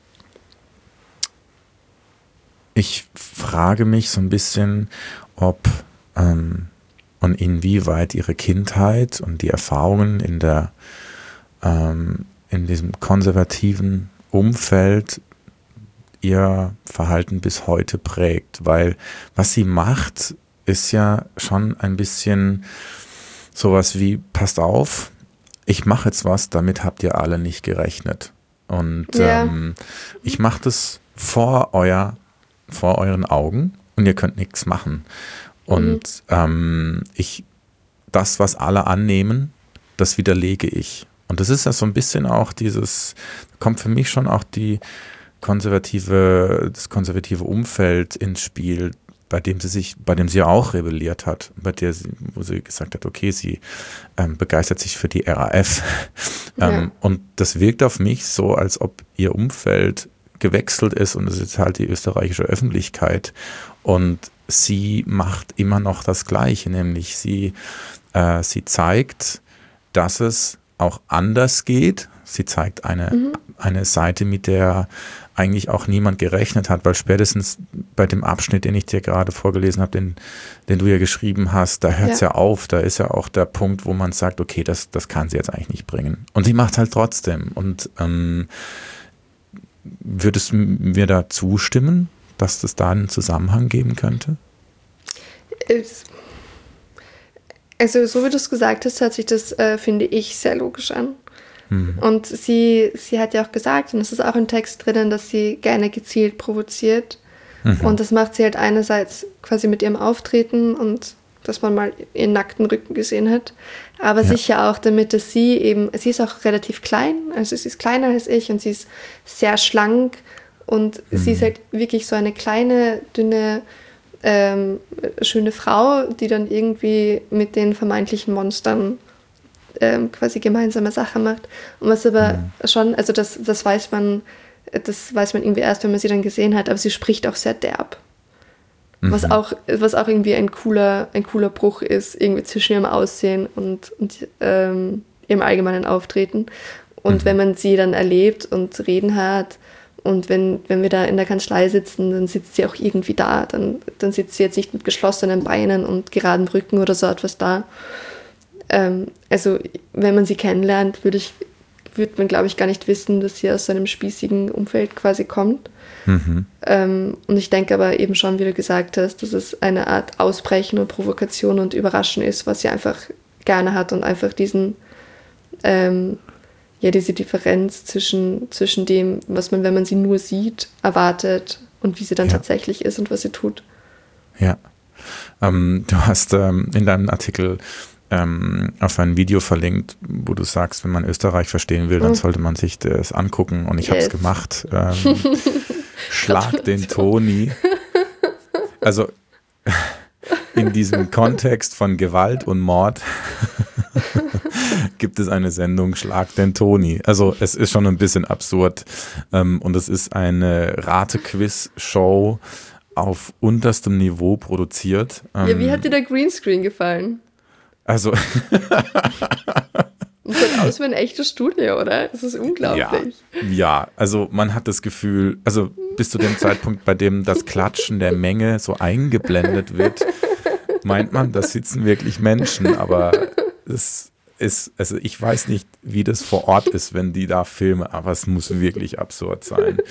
ich frage mich so ein bisschen, ob ähm, und inwieweit ihre Kindheit und die Erfahrungen in der ähm, in diesem konservativen Umfeld ihr Verhalten bis heute prägt, weil was sie macht, ist ja schon ein bisschen sowas wie, passt auf, ich mache jetzt was, damit habt ihr alle nicht gerechnet. Und Ja. ähm, ich mache das vor, euer, vor euren Augen und ihr könnt nichts machen. Und ähm, ich, das, was alle annehmen, das widerlege ich. Und das ist ja so ein bisschen auch dieses, kommt für mich schon auch die konservative, das konservative Umfeld ins Spiel, bei dem sie sich, bei dem sie auch rebelliert hat, bei der sie, wo sie gesagt hat, okay, sie ähm, begeistert sich für die R A F. Ja. ähm, und das wirkt auf mich so, als ob ihr Umfeld gewechselt ist und es ist halt die österreichische Öffentlichkeit und sie macht immer noch das Gleiche, nämlich sie, äh, sie zeigt, dass es auch anders geht. Sie zeigt eine, Mhm. eine Seite, mit der eigentlich auch niemand gerechnet hat, weil spätestens bei dem Abschnitt, den ich dir gerade vorgelesen habe, den, den du ja geschrieben hast, da hört es ja. ja auf, da ist ja auch der Punkt, wo man sagt, okay, das, das kann sie jetzt eigentlich nicht bringen. Und sie macht halt trotzdem. Und ähm, würdest du mir da zustimmen, dass es da einen Zusammenhang geben könnte? Es- Also so wie du es gesagt hast, hört sich das, äh, finde ich, sehr logisch an. Hm. Und sie, sie hat ja auch gesagt, und es ist auch im Text drinnen, dass sie gerne gezielt provoziert. Mhm. Und das macht sie halt einerseits quasi mit ihrem Auftreten und dass man mal ihren nackten Rücken gesehen hat, aber Ja. sicher auch damit, dass sie eben, sie ist auch relativ klein, also sie ist kleiner als ich und sie ist sehr schlank und sie ist halt wirklich so eine kleine, dünne, ähm, schöne Frau, die dann irgendwie mit den vermeintlichen Monstern ähm, quasi gemeinsame Sachen macht. Und was aber Mhm. schon, also das, das weiß man, das weiß man irgendwie erst, wenn man sie dann gesehen hat, aber sie spricht auch sehr derb. Was Mhm. auch, was auch irgendwie ein cooler, ein cooler Bruch ist, irgendwie zwischen ihrem Aussehen und, und ähm, ihrem allgemeinen Auftreten. Und Mhm. wenn man sie dann erlebt und reden hat und wenn, wenn wir da in der Kanzlei sitzen, dann sitzt sie auch irgendwie da. Dann, dann sitzt sie jetzt nicht mit geschlossenen Beinen und geradem Rücken oder so etwas da. Ähm, also wenn man sie kennenlernt, würde ich, würde man, glaube ich, gar nicht wissen, dass sie aus so einem spießigen Umfeld quasi kommt. Mhm. Ähm, und ich denke aber eben schon, wie du gesagt hast, dass es eine Art Ausbrechen und Provokation und Überraschen ist, was sie einfach gerne hat und einfach diesen, ähm, ja, diese Differenz zwischen, zwischen dem, was man, wenn man sie nur sieht, erwartet und wie sie dann Ja. tatsächlich ist und was sie tut. Ja. Ähm, du hast ähm, in deinem Artikel ähm, auf ein Video verlinkt, wo du sagst, wenn man Österreich verstehen will, dann Mhm. sollte man sich das angucken. Und ich habe es Yes. gemacht. Ähm, Schlag den Toni. Also in diesem Kontext von Gewalt und Mord gibt es eine Sendung Schlag den Toni. Also es ist schon ein bisschen absurd. Ähm, und es ist eine Rate-Quiz-Show auf unterstem Niveau produziert. Ja, wie Ähm, hat dir der Greenscreen gefallen? Also Und sieht aus wie ein echtes Studio, oder? Das ist unglaublich. ja, ja, also man hat das Gefühl, also bis zu dem Zeitpunkt, bei dem das Klatschen der Menge so eingeblendet wird, meint man, da sitzen wirklich Menschen, aber es ist, also ich weiß nicht, wie das vor Ort ist, wenn die da filmen, aber es muss wirklich absurd sein.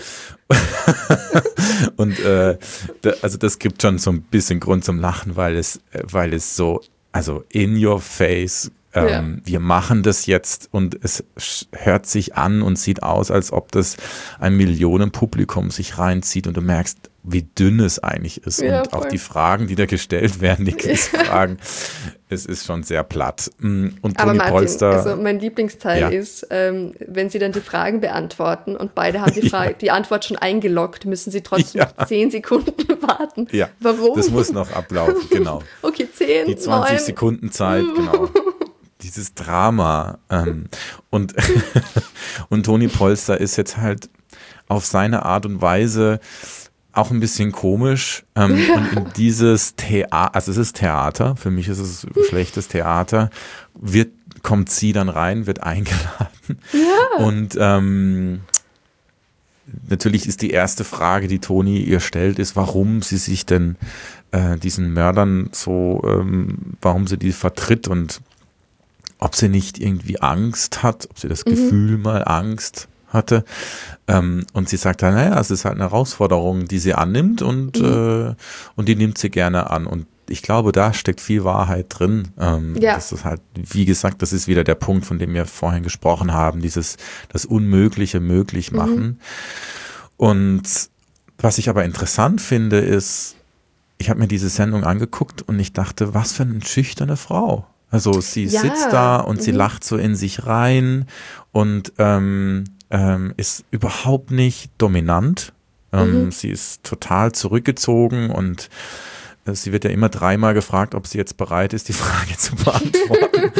Und äh, da, also das gibt schon so ein bisschen Grund zum Lachen, weil es, weil es so, also in your face, ähm, Ja. wir machen das jetzt und es sch- hört sich an und sieht aus, als ob das ein Millionenpublikum sich reinzieht und du merkst, wie dünn es eigentlich ist. Ja, und auch voll. die Fragen, die da gestellt werden, die Quizfragen, es ist schon sehr platt. Mm, Und Aber Toni Martin, Polster, also mein Lieblingsteil Ja. ist, ähm, wenn sie dann die Fragen beantworten und beide haben die, Frage, die Antwort schon eingeloggt, müssen sie trotzdem Ja. noch zehn Sekunden warten. ja, Warum? das muss noch ablaufen, genau. Okay, zehn, Die zwanzig neun. Sekunden Zeit, genau. Dieses Drama. Ähm, und, und Toni Polster ist jetzt halt auf seine Art und Weise auch ein bisschen komisch. Ähm, und in dieses Theater, also es ist Theater, für mich ist es schlechtes Theater, wird, kommt sie dann rein, wird eingeladen. Ja. Und ähm, natürlich ist die erste Frage, die Toni ihr stellt, ist, warum sie sich denn äh, diesen Mördern so, ähm, warum sie die vertritt und ob sie nicht irgendwie Angst hat, ob sie das Mhm. Gefühl mal Angst hatte. Ähm, und sie sagt dann, naja, es ist halt eine Herausforderung, die sie annimmt und, Mhm. äh, und die nimmt sie gerne an. Und ich glaube, da steckt viel Wahrheit drin. Ähm, Ja. Das ist halt, wie gesagt, das ist wieder der Punkt, von dem wir vorhin gesprochen haben, dieses das Unmögliche möglich machen. Mhm. Und was ich aber interessant finde, ist, ich habe mir diese Sendung angeguckt und ich dachte, was für eine schüchterne Frau. Also sie Ja. sitzt da und sie Mhm. lacht so in sich rein und ähm, ähm, ist überhaupt nicht dominant. Ähm, Mhm. Sie ist total zurückgezogen und äh, sie wird ja immer dreimal gefragt, ob sie jetzt bereit ist, die Frage zu beantworten.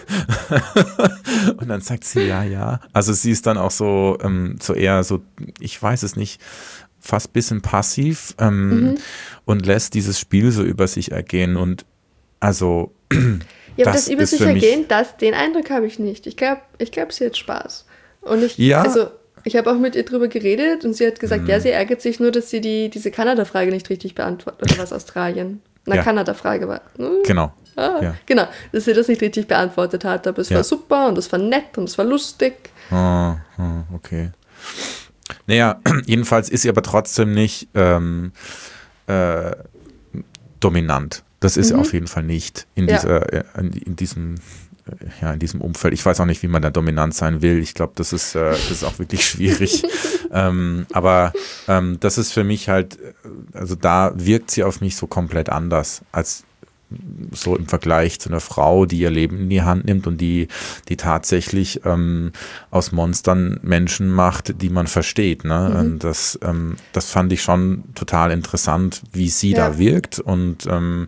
Und dann sagt sie ja, ja. Also sie ist dann auch so, ähm, so eher so, ich weiß es nicht, fast ein bisschen passiv ähm, Mhm. und lässt dieses Spiel so über sich ergehen. Und also Ja, aber das, das über ist sich für mich, ergehen, das, den Eindruck habe ich nicht. Ich glaube, ich glaub, sie hat Spaß. Und ich, Ja. also, ich habe auch mit ihr drüber geredet und sie hat gesagt, ja, sie ärgert sich nur, dass sie die, diese Kanada-Frage nicht richtig beantwortet. Oder was, Australien? Na, Ja. Kanada-Frage war. Hm, genau. ah, Ja. Genau, dass sie das nicht richtig beantwortet hat. Aber es Ja. war super und es war nett und es war lustig. Ah, ah, okay. Naja, jedenfalls ist sie aber trotzdem nicht ähm, äh, dominant. Das ist sie auf jeden Fall nicht in, Ja. dieser, äh, in, in diesem äh, ja, in diesem Umfeld. Ich weiß auch nicht, wie man da dominant sein will. Ich glaube, das ist, äh, das ist auch wirklich schwierig. ähm, aber ähm, das ist für mich halt, äh, also da wirkt sie auf mich so komplett anders als so im Vergleich zu einer Frau, die ihr Leben in die Hand nimmt und die, die tatsächlich ähm, aus Monstern Menschen macht, die man versteht. Ne? Mhm. Und das, ähm, das fand ich schon total interessant, wie sie Ja. da wirkt. Und ähm,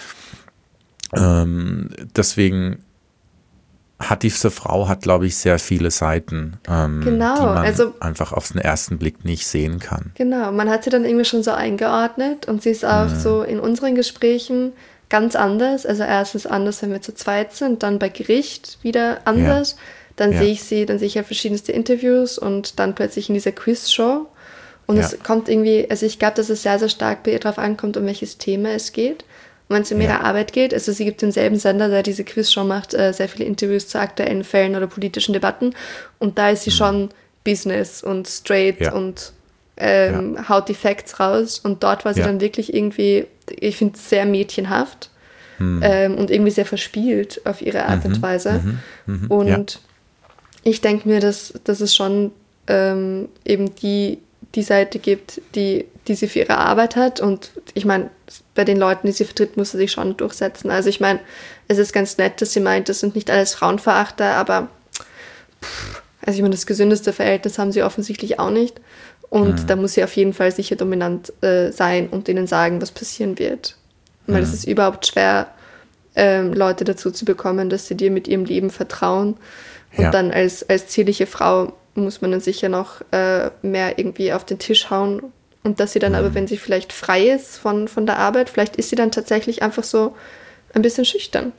ähm, deswegen hat diese Frau, hat glaube ich sehr viele Seiten, ähm, Genau, die man also- einfach auf den ersten Blick nicht sehen kann. Genau, man hat sie dann irgendwie schon so eingeordnet und sie ist auch so in unseren Gesprächen ganz anders. Also erstens anders, wenn wir zu zweit sind, dann bei Gericht wieder anders. Dann Ja. sehe ich sie, dann sehe ich ja verschiedenste Interviews und dann plötzlich in dieser Quiz-Show. Und Ja. es kommt irgendwie, also ich glaube, dass es sehr, sehr stark bei ihr drauf ankommt, um welches Thema es geht. Und wenn es um Ja. ihre Arbeit geht, also sie gibt im selben Sender, der diese Quiz-Show macht, äh, sehr viele Interviews zu aktuellen Fällen oder politischen Debatten. Und da ist sie schon Business und straight Ja. und ähm, haut die Facts raus. Und dort war sie Ja. dann wirklich irgendwie, ich finde, sehr mädchenhaft ähm, und irgendwie sehr verspielt auf ihre Art und Weise. Und Ja. ich denke mir, dass, dass es schon ähm, eben die, die Seite gibt, die, die sie für ihre Arbeit hat. Und ich meine, bei den Leuten, die sie vertritt, muss sie sich schon durchsetzen. Also ich meine, es ist ganz nett, dass sie meint, das sind nicht alles Frauenverachter, aber pff, also ich meine, das gesündeste Verhältnis haben sie offensichtlich auch nicht. Und da muss sie auf jeden Fall sicher dominant äh, sein und denen sagen, was passieren wird. Weil es ist überhaupt schwer, ähm, Leute dazu zu bekommen, dass sie dir mit ihrem Leben vertrauen. Und Ja. dann als, als zierliche Frau muss man dann sicher noch äh, mehr irgendwie auf den Tisch hauen. Und dass sie dann aber, wenn sie vielleicht frei ist von, von der Arbeit, vielleicht ist sie dann tatsächlich einfach so ein bisschen schüchtern.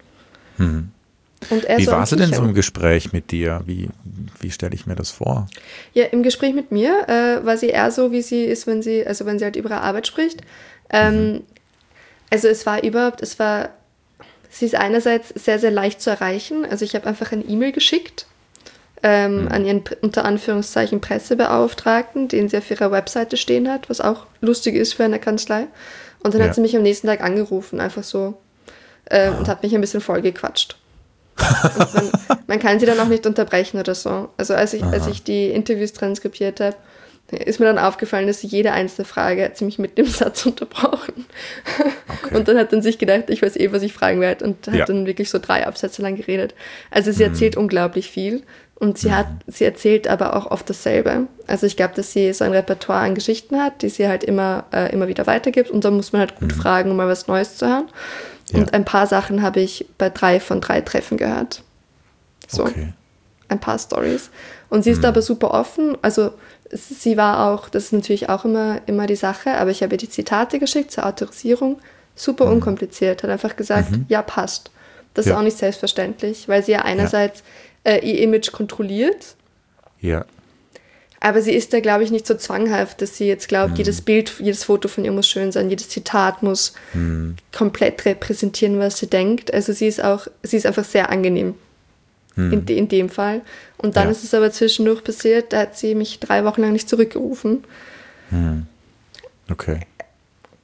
Und er Wie so war am sie denn so Kichern. im Gespräch mit dir? Wie, wie stelle ich mir das vor? Ja, im Gespräch mit mir äh, war sie eher so, wie sie ist, wenn sie, also wenn sie halt über ihre Arbeit spricht. Ähm, Also es war überhaupt, es war, sie ist einerseits sehr, sehr leicht zu erreichen. Also ich habe einfach eine E-Mail geschickt ähm, an ihren unter Anführungszeichen Pressebeauftragten, den sie auf ihrer Webseite stehen hat, was auch lustig ist für eine Kanzlei. Und dann Ja. hat sie mich am nächsten Tag angerufen, einfach so, äh, und hat mich ein bisschen vollgequatscht. Und man, man kann sie dann auch nicht unterbrechen oder so. Also als ich, als ich die Interviews transkribiert habe, ist mir dann aufgefallen, dass sie jede einzelne Frage ziemlich mit dem Satz unterbrochen. Okay. Und dann hat dann sich gedacht, ich weiß eh, was ich fragen werde, und hat Ja. dann wirklich so drei Absätze lang geredet. Also sie erzählt unglaublich viel und sie hat, sie erzählt aber auch oft dasselbe. Also ich glaube, dass sie so ein Repertoire an Geschichten hat, die sie halt immer, äh, immer wieder weitergibt, und da muss man halt gut fragen, um mal was Neues zu hören. Ja. Und ein paar Sachen habe ich bei drei von drei Treffen gehört. So. Okay. Ein paar Stories. Und sie ist aber super offen. Also es- sie war auch, das ist natürlich auch immer, immer die Sache, aber ich habe ihr die Zitate geschickt zur Autorisierung. Super unkompliziert. Hat einfach gesagt, ja, passt. Das Ja. ist auch nicht selbstverständlich, weil sie ja einerseits äh, ihr Image kontrolliert, Ja. aber sie ist da, glaube ich, nicht so zwanghaft, dass sie jetzt glaubt, jedes Bild, jedes Foto von ihr muss schön sein, jedes Zitat muss komplett repräsentieren, was sie denkt. Also sie ist auch, sie ist einfach sehr angenehm. In, de, in dem Fall. Und dann Ja. ist es aber zwischendurch passiert, da hat sie mich drei Wochen lang nicht zurückgerufen. Okay.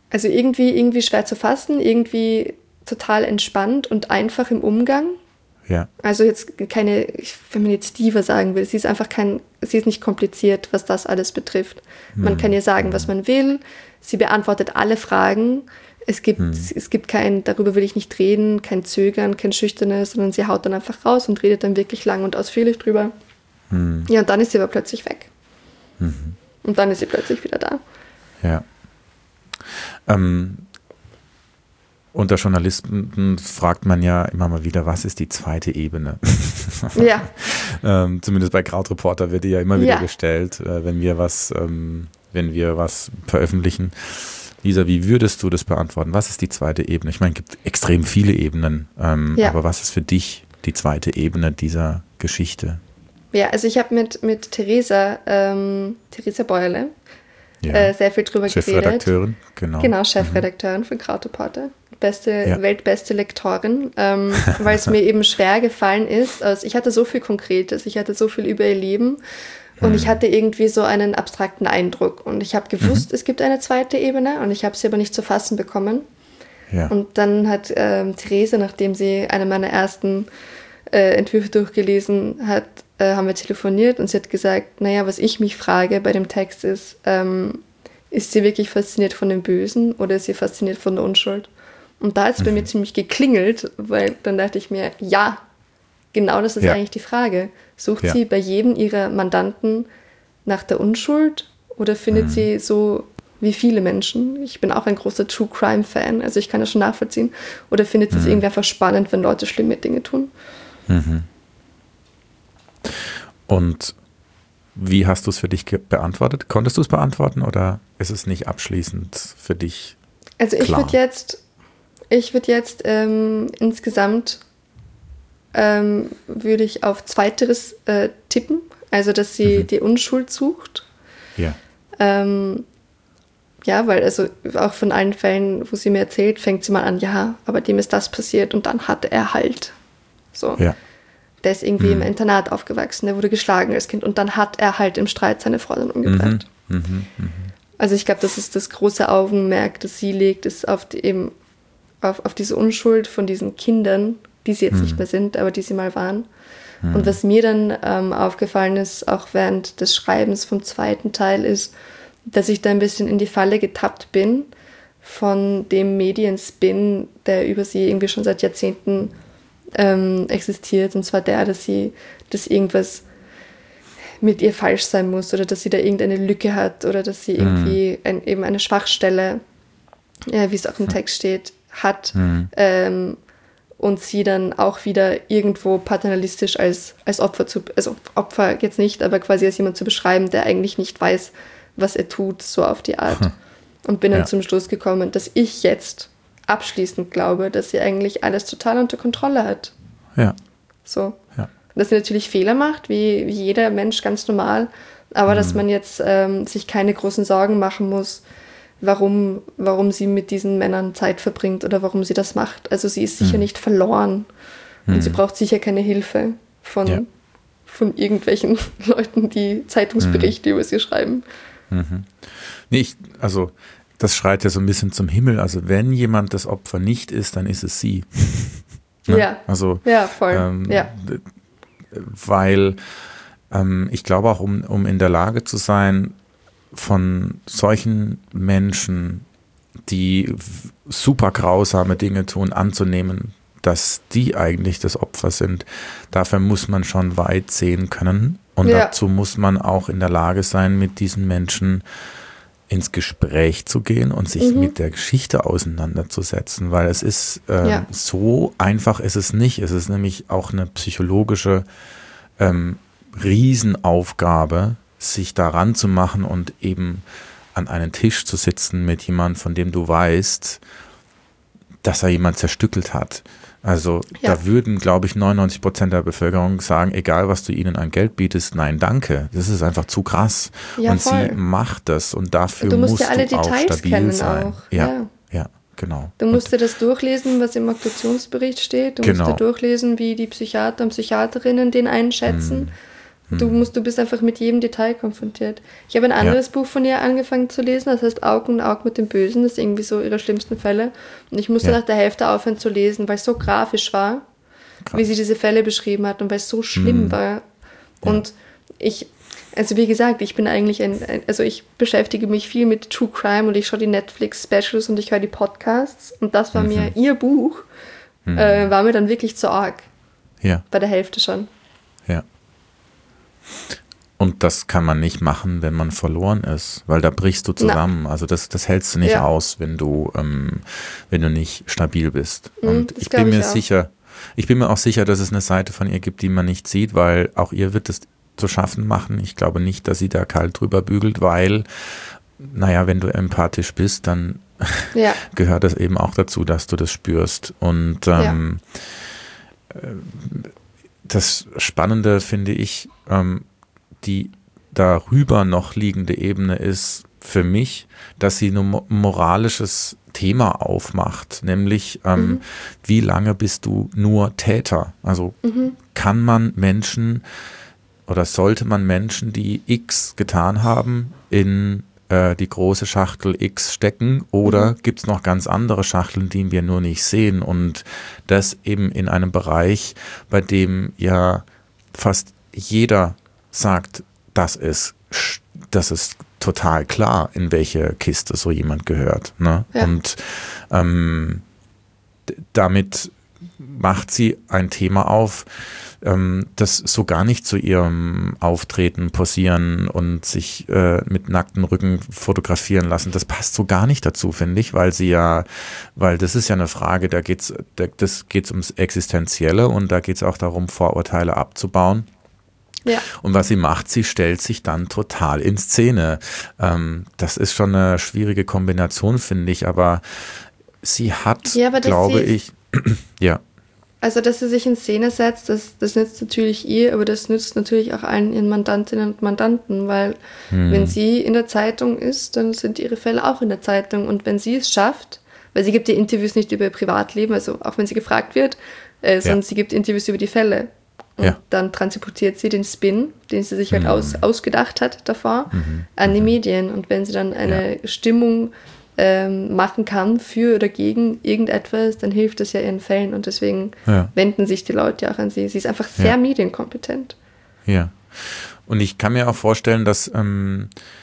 also irgendwie, irgendwie schwer zu fassen, irgendwie total entspannt und einfach im Umgang. Ja. Also jetzt keine, wenn man jetzt Diva sagen will, sie ist einfach kein, sie ist nicht kompliziert, was das alles betrifft. Man kann ihr sagen, was man will. Sie beantwortet alle Fragen. Es gibt, hm. es gibt kein, darüber will ich nicht reden, kein Zögern, kein Schüchternes, sondern sie haut dann einfach raus und redet dann wirklich lang und ausführlich drüber. Hm. Ja, und dann ist sie aber plötzlich weg. Mhm. Und dann ist sie plötzlich wieder da. Ja. Ähm, unter Journalisten fragt man ja immer mal wieder, was ist die zweite Ebene? Ja. ähm, zumindest bei Krautreporter wird die ja immer wieder ja. gestellt, äh, wenn wir was, ähm, wenn wir was veröffentlichen. Lisa, wie würdest du das beantworten? Was ist die zweite Ebene? Ich meine, es gibt extrem viele Ebenen, ähm, ja. aber was ist für dich die zweite Ebene dieser Geschichte? Ja, also ich habe mit, mit Theresa, ähm, Theresa Bäuerle, ja. äh, sehr viel drüber geredet. Chefredakteurin, genau. Genau, Chefredakteurin mhm. von Krautreporter. Beste, ja. weltbeste Lektorin, ähm, weil es mir eben schwer gefallen ist. Also ich hatte so viel Konkretes, ich hatte so viel über ihr Leben und mhm. ich hatte irgendwie so einen abstrakten Eindruck. Und ich habe gewusst, mhm. es gibt eine zweite Ebene und ich habe sie aber nicht zu fassen bekommen. Ja. Und dann hat ähm, Theresa, nachdem sie eine meiner ersten äh, Entwürfe durchgelesen hat, äh, haben wir telefoniert und sie hat gesagt, naja, was ich mich frage bei dem Text ist, ähm, ist sie wirklich fasziniert von dem Bösen oder ist sie fasziniert von der Unschuld? Und da hat es bei mhm. mir ziemlich geklingelt, weil dann dachte ich mir, ja, genau das ist ja. eigentlich die Frage. Sucht ja. sie bei jedem ihrer Mandanten nach der Unschuld oder findet mhm. sie so wie viele Menschen, ich bin auch ein großer True Crime Fan, also ich kann das schon nachvollziehen, oder findet sie mhm. es irgendwie einfach spannend, wenn Leute schlimme Dinge tun? Mhm. Und wie hast du es für dich ge- beantwortet? Konntest du es beantworten oder ist es nicht abschließend für dich Also ich würde jetzt Ich würde jetzt ähm, insgesamt ähm, würde ich auf Zweiteres äh, tippen, also dass sie mhm. die Unschuld sucht. Ja. Ähm, ja, weil also auch von allen Fällen, wo sie mir erzählt, fängt sie mal an, ja, aber dem ist das passiert und dann hatte er halt. So. Ja. Der ist irgendwie mhm. im Internat aufgewachsen, der wurde geschlagen als Kind und dann hat er halt im Streit seine Freundin umgebracht. Mhm. Mhm. Mhm. Also ich glaube, das ist das große Augenmerk, das sie legt, ist auf die, eben Auf, auf diese Unschuld von diesen Kindern, die sie jetzt hm. nicht mehr sind, aber die sie mal waren. Hm. Und was mir dann ähm, aufgefallen ist, auch während des Schreibens vom zweiten Teil, ist, dass ich da ein bisschen in die Falle getappt bin von dem Medienspin, der über sie irgendwie schon seit Jahrzehnten ähm, existiert. Und zwar der, dass sie, dass irgendwas mit ihr falsch sein muss oder dass sie da irgendeine Lücke hat oder dass sie hm. irgendwie ein, eben eine Schwachstelle, äh, wie es auch im Text steht, hat mhm. ähm, und sie dann auch wieder irgendwo paternalistisch als, als Opfer zu, also Opfer jetzt nicht, aber quasi als jemand zu beschreiben, der eigentlich nicht weiß, was er tut, so auf die Art. Hm. Und bin dann ja. zum Schluss gekommen, dass ich jetzt abschließend glaube, dass sie eigentlich alles total unter Kontrolle hat. Ja. So. Ja. Dass sie natürlich Fehler macht, wie, wie jeder Mensch ganz normal, aber mhm. dass man jetzt ähm, sich keine großen Sorgen machen muss, warum, warum sie mit diesen Männern Zeit verbringt oder warum sie das macht. Also sie ist sicher mhm. nicht verloren mhm. und sie braucht sicher keine Hilfe von, ja. von irgendwelchen Leuten, die Zeitungsberichte mhm. über sie schreiben. Mhm. Nee, ich, also das schreit ja so ein bisschen zum Himmel. Also wenn jemand das Opfer nicht ist, dann ist es sie. Ne? Ja, also, ja, voll. Ähm, ja. Weil ähm, ich glaube auch, um, um in der Lage zu sein, von solchen Menschen, die super grausame Dinge tun, anzunehmen, dass die eigentlich das Opfer sind. Dafür muss man schon weit sehen können und ja. dazu muss man auch in der Lage sein, mit diesen Menschen ins Gespräch zu gehen und sich mhm. mit der Geschichte auseinanderzusetzen, weil es ist ähm, ja. so einfach ist es nicht. Es ist nämlich auch eine psychologische ähm, Riesenaufgabe, sich daran zu machen und eben an einen Tisch zu sitzen mit jemandem, von dem du weißt, dass er jemand zerstückelt hat. Also ja. da würden, glaube ich, neunundneunzig Prozent der Bevölkerung sagen, egal was du ihnen an Geld bietest, nein, danke. Das ist einfach zu krass. Ja, und voll. Sie macht das und dafür du musst, musst ja alle du auch Details stabil kennen sein. Auch. Ja, ja, ja, genau. Du musst dir das durchlesen, was im Obduktionsbericht steht. Du genau. musst dir durchlesen, wie die Psychiater und Psychiaterinnen den einschätzen. Du musst, du bist einfach mit jedem Detail konfrontiert. Ich habe ein anderes Ja. Buch von ihr angefangen zu lesen, das heißt Augen um Auge mit dem Bösen, das ist irgendwie so ihre schlimmsten Fälle. Und ich musste Ja. nach der Hälfte aufhören zu lesen, weil es so grafisch war, Krass. wie sie diese Fälle beschrieben hat und weil es so schlimm Mhm. war. Und ich, also wie gesagt, ich bin eigentlich ein, ein, also ich beschäftige mich viel mit True Crime und ich schaue die Netflix-Specials und ich höre die Podcasts und das war Mhm. mir, ihr Buch, Mhm. äh, war mir dann wirklich zu arg, Ja, bei der Hälfte schon. ja. Und das kann man nicht machen, wenn man verloren ist, weil da brichst du zusammen. Also das, das hältst du nicht Ja. aus, wenn du, ähm, wenn du nicht stabil bist. Mhm, Und das ich glaub bin mir ich auch. sicher, ich bin mir auch sicher, dass es eine Seite von ihr gibt, die man nicht sieht, weil auch ihr wird es zu schaffen machen. Ich glaube nicht, dass sie da kalt drüber bügelt, weil, naja, wenn du empathisch bist, dann Ja, gehört es eben auch dazu, dass du das spürst. Und ähm, äh, das Spannende finde ich, ähm, die darüber noch liegende Ebene ist für mich, dass sie ein mo- moralisches Thema aufmacht, nämlich ähm, Mhm. wie lange bist du nur Täter? Also Mhm. kann man Menschen oder sollte man Menschen, die X getan haben, in äh, die große Schachtel X stecken oder Mhm. gibt es noch ganz andere Schachteln, die wir nur nicht sehen und das eben in einem Bereich, bei dem ja fast jeder sagt, das ist, sch- das ist total klar, in welche Kiste so jemand gehört. Ne? Ja. Und ähm, d- damit macht sie ein Thema auf, ähm, das so gar nicht zu ihrem Auftreten, Posieren und sich äh, mit nacktem Rücken fotografieren lassen. Das passt so gar nicht dazu, finde ich, weil sie ja, weil das ist ja eine Frage, da geht's, da, das geht's ums Existenzielle und da geht es auch darum, Vorurteile abzubauen. Ja. Und was sie macht, sie stellt sich dann total in Szene. Ähm, das ist schon eine schwierige Kombination, finde ich, aber sie hat, Ja, aber das glaube sie- ich, ja, Also, dass sie sich in Szene setzt, das, das nützt natürlich ihr, aber das nützt natürlich auch allen ihren Mandantinnen und Mandanten, weil Hm. wenn sie in der Zeitung ist, dann sind ihre Fälle auch in der Zeitung. Und wenn sie es schafft, weil sie gibt die Interviews nicht über ihr Privatleben, also auch wenn sie gefragt wird, äh, sondern Ja. sie gibt Interviews über die Fälle. Und Ja. dann transportiert sie den Spin, den sie sich halt aus, ausgedacht hat davor, Mhm. an die Medien. Und wenn sie dann eine Stimmung ähm, machen kann für oder gegen irgendetwas, dann hilft das ja ihren Fällen. Und deswegen Ja. wenden sich die Leute auch an sie. Sie ist einfach sehr Ja. medienkompetent. Ja. Und ich kann mir auch vorstellen, dass ähm,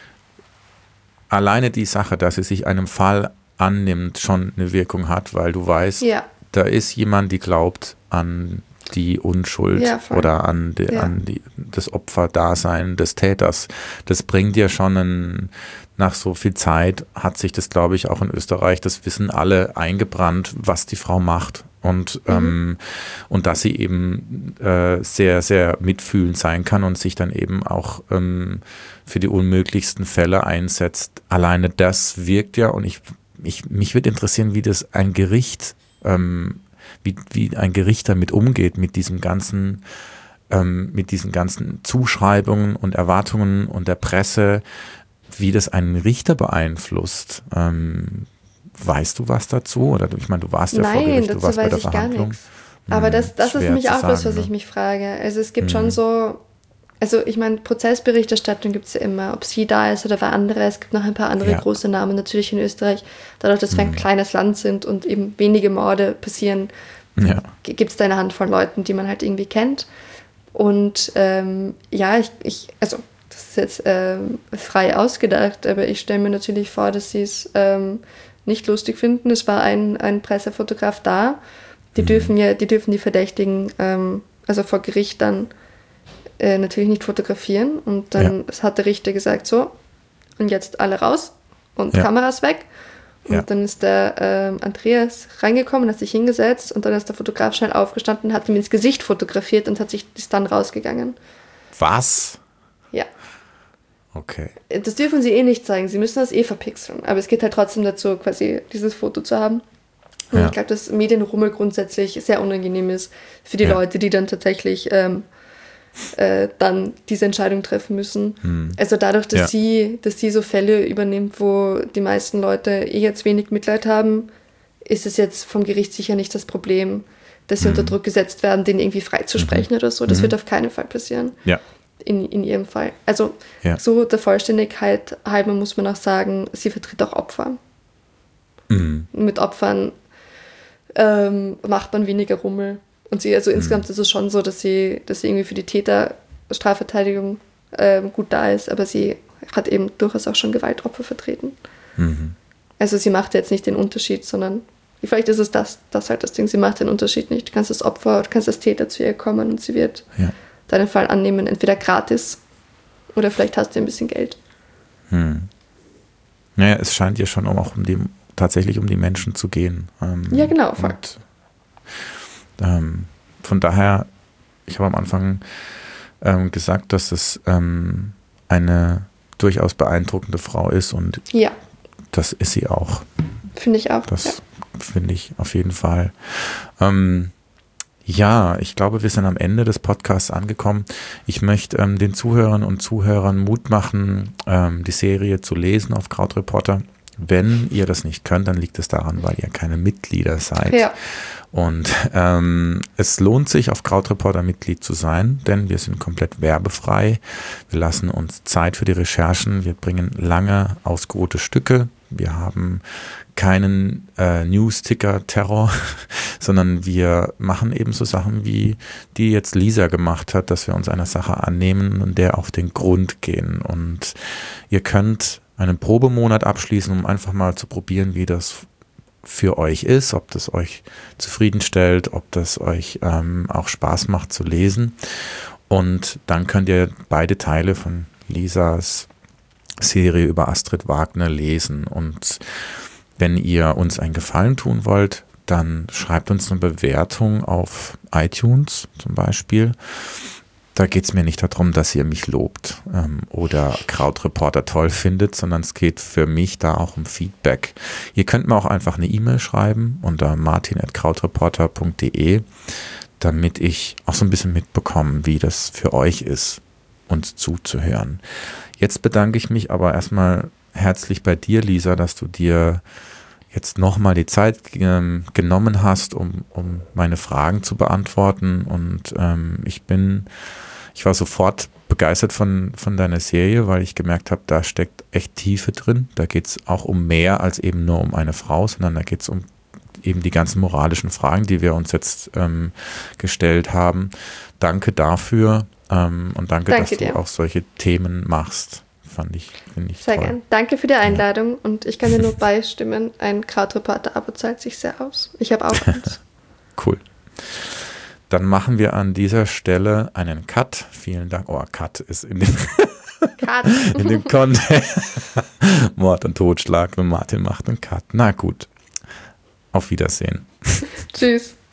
alleine die Sache, dass sie sich einem Fall annimmt, schon eine Wirkung hat, weil du weißt, Ja. da ist jemand, die glaubt an die Unschuld Ja, voll. oder an, die, Ja. an die, das Opferdasein des Täters. Das bringt dir schon ein, nach so viel Zeit hat sich das, glaube ich, auch in Österreich, das wissen alle eingebrannt, was die Frau macht. Und, Mhm. ähm, und dass sie eben äh, sehr, sehr mitfühlend sein kann und sich dann eben auch ähm, für die unmöglichsten Fälle einsetzt. Alleine das wirkt ja, und ich, ich mich würde interessieren, wie das ein Gericht, ähm, wie, wie ein Gericht damit umgeht, mit diesem ganzen, ähm, mit diesen ganzen Zuschreibungen und Erwartungen und der Presse, wie das einen Richter beeinflusst. Ähm, weißt du was dazu? Oder du, ich meine, du warst ja vor Nein, Gericht, du dazu warst bei weiß der ich gar Verhandlung. nichts. Aber das, das ist schwer nämlich zu auch was, sagen, was ich ne? mich frage. Also es gibt schon so, also ich meine, Prozessberichterstattung gibt es ja immer, ob sie da ist oder wer andere. Es gibt noch ein paar andere Ja. große Namen natürlich in Österreich. Dadurch, dass wir ein kleines Land sind und eben wenige Morde passieren, Ja. gibt es da eine Handvoll Leuten, die man halt irgendwie kennt. Und ähm, ja, ich, ich, also das ist jetzt ähm, frei ausgedacht, aber ich stelle mir natürlich vor, dass sie es ähm, nicht lustig finden. Es war ein, ein Pressefotograf da. Die Mhm. dürfen ja, die dürfen die Verdächtigen, ähm, also vor Gericht dann äh, natürlich nicht fotografieren. Und dann Ja. es hat der Richter gesagt, so, und jetzt alle raus und Ja. Kameras weg. Und Ja. dann ist der ähm, Andreas reingekommen, hat sich hingesetzt und dann ist der Fotograf schnell aufgestanden, hat ihm ins Gesicht fotografiert und hat sich ist dann rausgegangen. Was? Ja. Okay. Das dürfen sie eh nicht zeigen, sie müssen das eh verpixeln. Aber es geht halt trotzdem dazu, quasi dieses Foto zu haben. Und Ja. ich glaube, dass Medienrummel grundsätzlich sehr unangenehm ist für die Ja. Leute, die dann tatsächlich ähm, äh, dann diese Entscheidung treffen müssen. Hm. Also dadurch, dass Ja. sie, dass sie so Fälle übernimmt, wo die meisten Leute eh jetzt wenig Mitleid haben, ist es jetzt vom Gericht sicher nicht das Problem, dass sie Mhm. unter Druck gesetzt werden, den irgendwie freizusprechen oder so. Das Mhm. wird auf keinen Fall passieren. Ja. in, in ihrem Fall. Also ja. so der Vollständigkeit halber muss man auch sagen, sie vertritt auch Opfer. Mhm. Mit Opfern ähm, macht man weniger Rummel. Und sie, also mhm. insgesamt ist es schon so, dass sie, dass sie irgendwie für die Täter-Strafverteidigung ähm, gut da ist, aber sie hat eben durchaus auch schon Gewaltopfer vertreten. Mhm. Also sie macht jetzt nicht den Unterschied, sondern vielleicht ist es das, das halt das Ding, sie macht den Unterschied nicht. Du kannst als Opfer, du kannst als Täter zu ihr kommen und sie wird ja. deinen Fall annehmen, entweder gratis oder vielleicht hast du ein bisschen Geld. Hm. Naja, es scheint ja schon auch um die, tatsächlich um die Menschen zu gehen. Ähm, ja, genau. Voll. Und, ähm, von daher, ich habe am Anfang ähm, gesagt, dass es ähm, eine durchaus beeindruckende Frau ist und ja. das ist sie auch. Finde ich auch. Das ja. finde ich auf jeden Fall. Ähm, ja, ich glaube, wir sind am Ende des Podcasts angekommen. Ich möchte ähm, den Zuhörern und Zuhörern Mut machen, ähm, die Serie zu lesen auf Krautreporter. Wenn ihr das nicht könnt, dann liegt es daran, weil ihr keine Mitglieder seid. Ja. Und ähm, es lohnt sich, auf Krautreporter Mitglied zu sein, denn wir sind komplett werbefrei. Wir lassen uns Zeit für die Recherchen. Wir bringen lange, ausgeruhte Stücke. Wir haben keinen äh, News-Ticker-Terror, sondern wir machen eben so Sachen, wie die jetzt Lisa gemacht hat, dass wir uns einer Sache annehmen und der auf den Grund gehen. Und ihr könnt einen Probemonat abschließen, um einfach mal zu probieren, wie das für euch ist, ob das euch zufriedenstellt, ob das euch ähm, auch Spaß macht zu lesen. Und dann könnt ihr beide Teile von Lisas Serie über Astrid Wagner lesen. Und wenn ihr uns einen Gefallen tun wollt, dann schreibt uns eine Bewertung auf iTunes zum Beispiel. Da geht es mir nicht darum, dass ihr mich lobt ähm, oder Krautreporter toll findet, sondern es geht für mich da auch um Feedback. Ihr könnt mir auch einfach eine E-Mail schreiben unter martin at krautreporter punkt de, damit ich auch so ein bisschen mitbekomme, wie das für euch ist, uns zuzuhören. Jetzt bedanke ich mich aber erstmal herzlich bei dir, Lisa, dass du dir jetzt nochmal die Zeit ähm, genommen hast, um, um meine Fragen zu beantworten. Und ähm, ich bin, ich war sofort begeistert von, von deiner Serie, weil ich gemerkt habe, da steckt echt Tiefe drin. Da geht es auch um mehr als eben nur um eine Frau, sondern da geht es um eben die ganzen moralischen Fragen, die wir uns jetzt ähm, gestellt haben. Danke dafür ähm, und danke, danke dass dir. du auch solche Themen machst. Fand ich, finde ich sehr toll. gern. Danke für die Einladung ja. Und ich kann dir nur beistimmen, ein Krautreporter-Abo zahlt sich sehr aus. Ich habe auch eins. Cool. Dann machen wir an dieser Stelle einen Cut. Vielen Dank. Oh, Cut ist in dem, Cut. in dem Content. Mord und Totschlag. Und Martin macht einen Cut. Na gut. Auf Wiedersehen. Tschüss.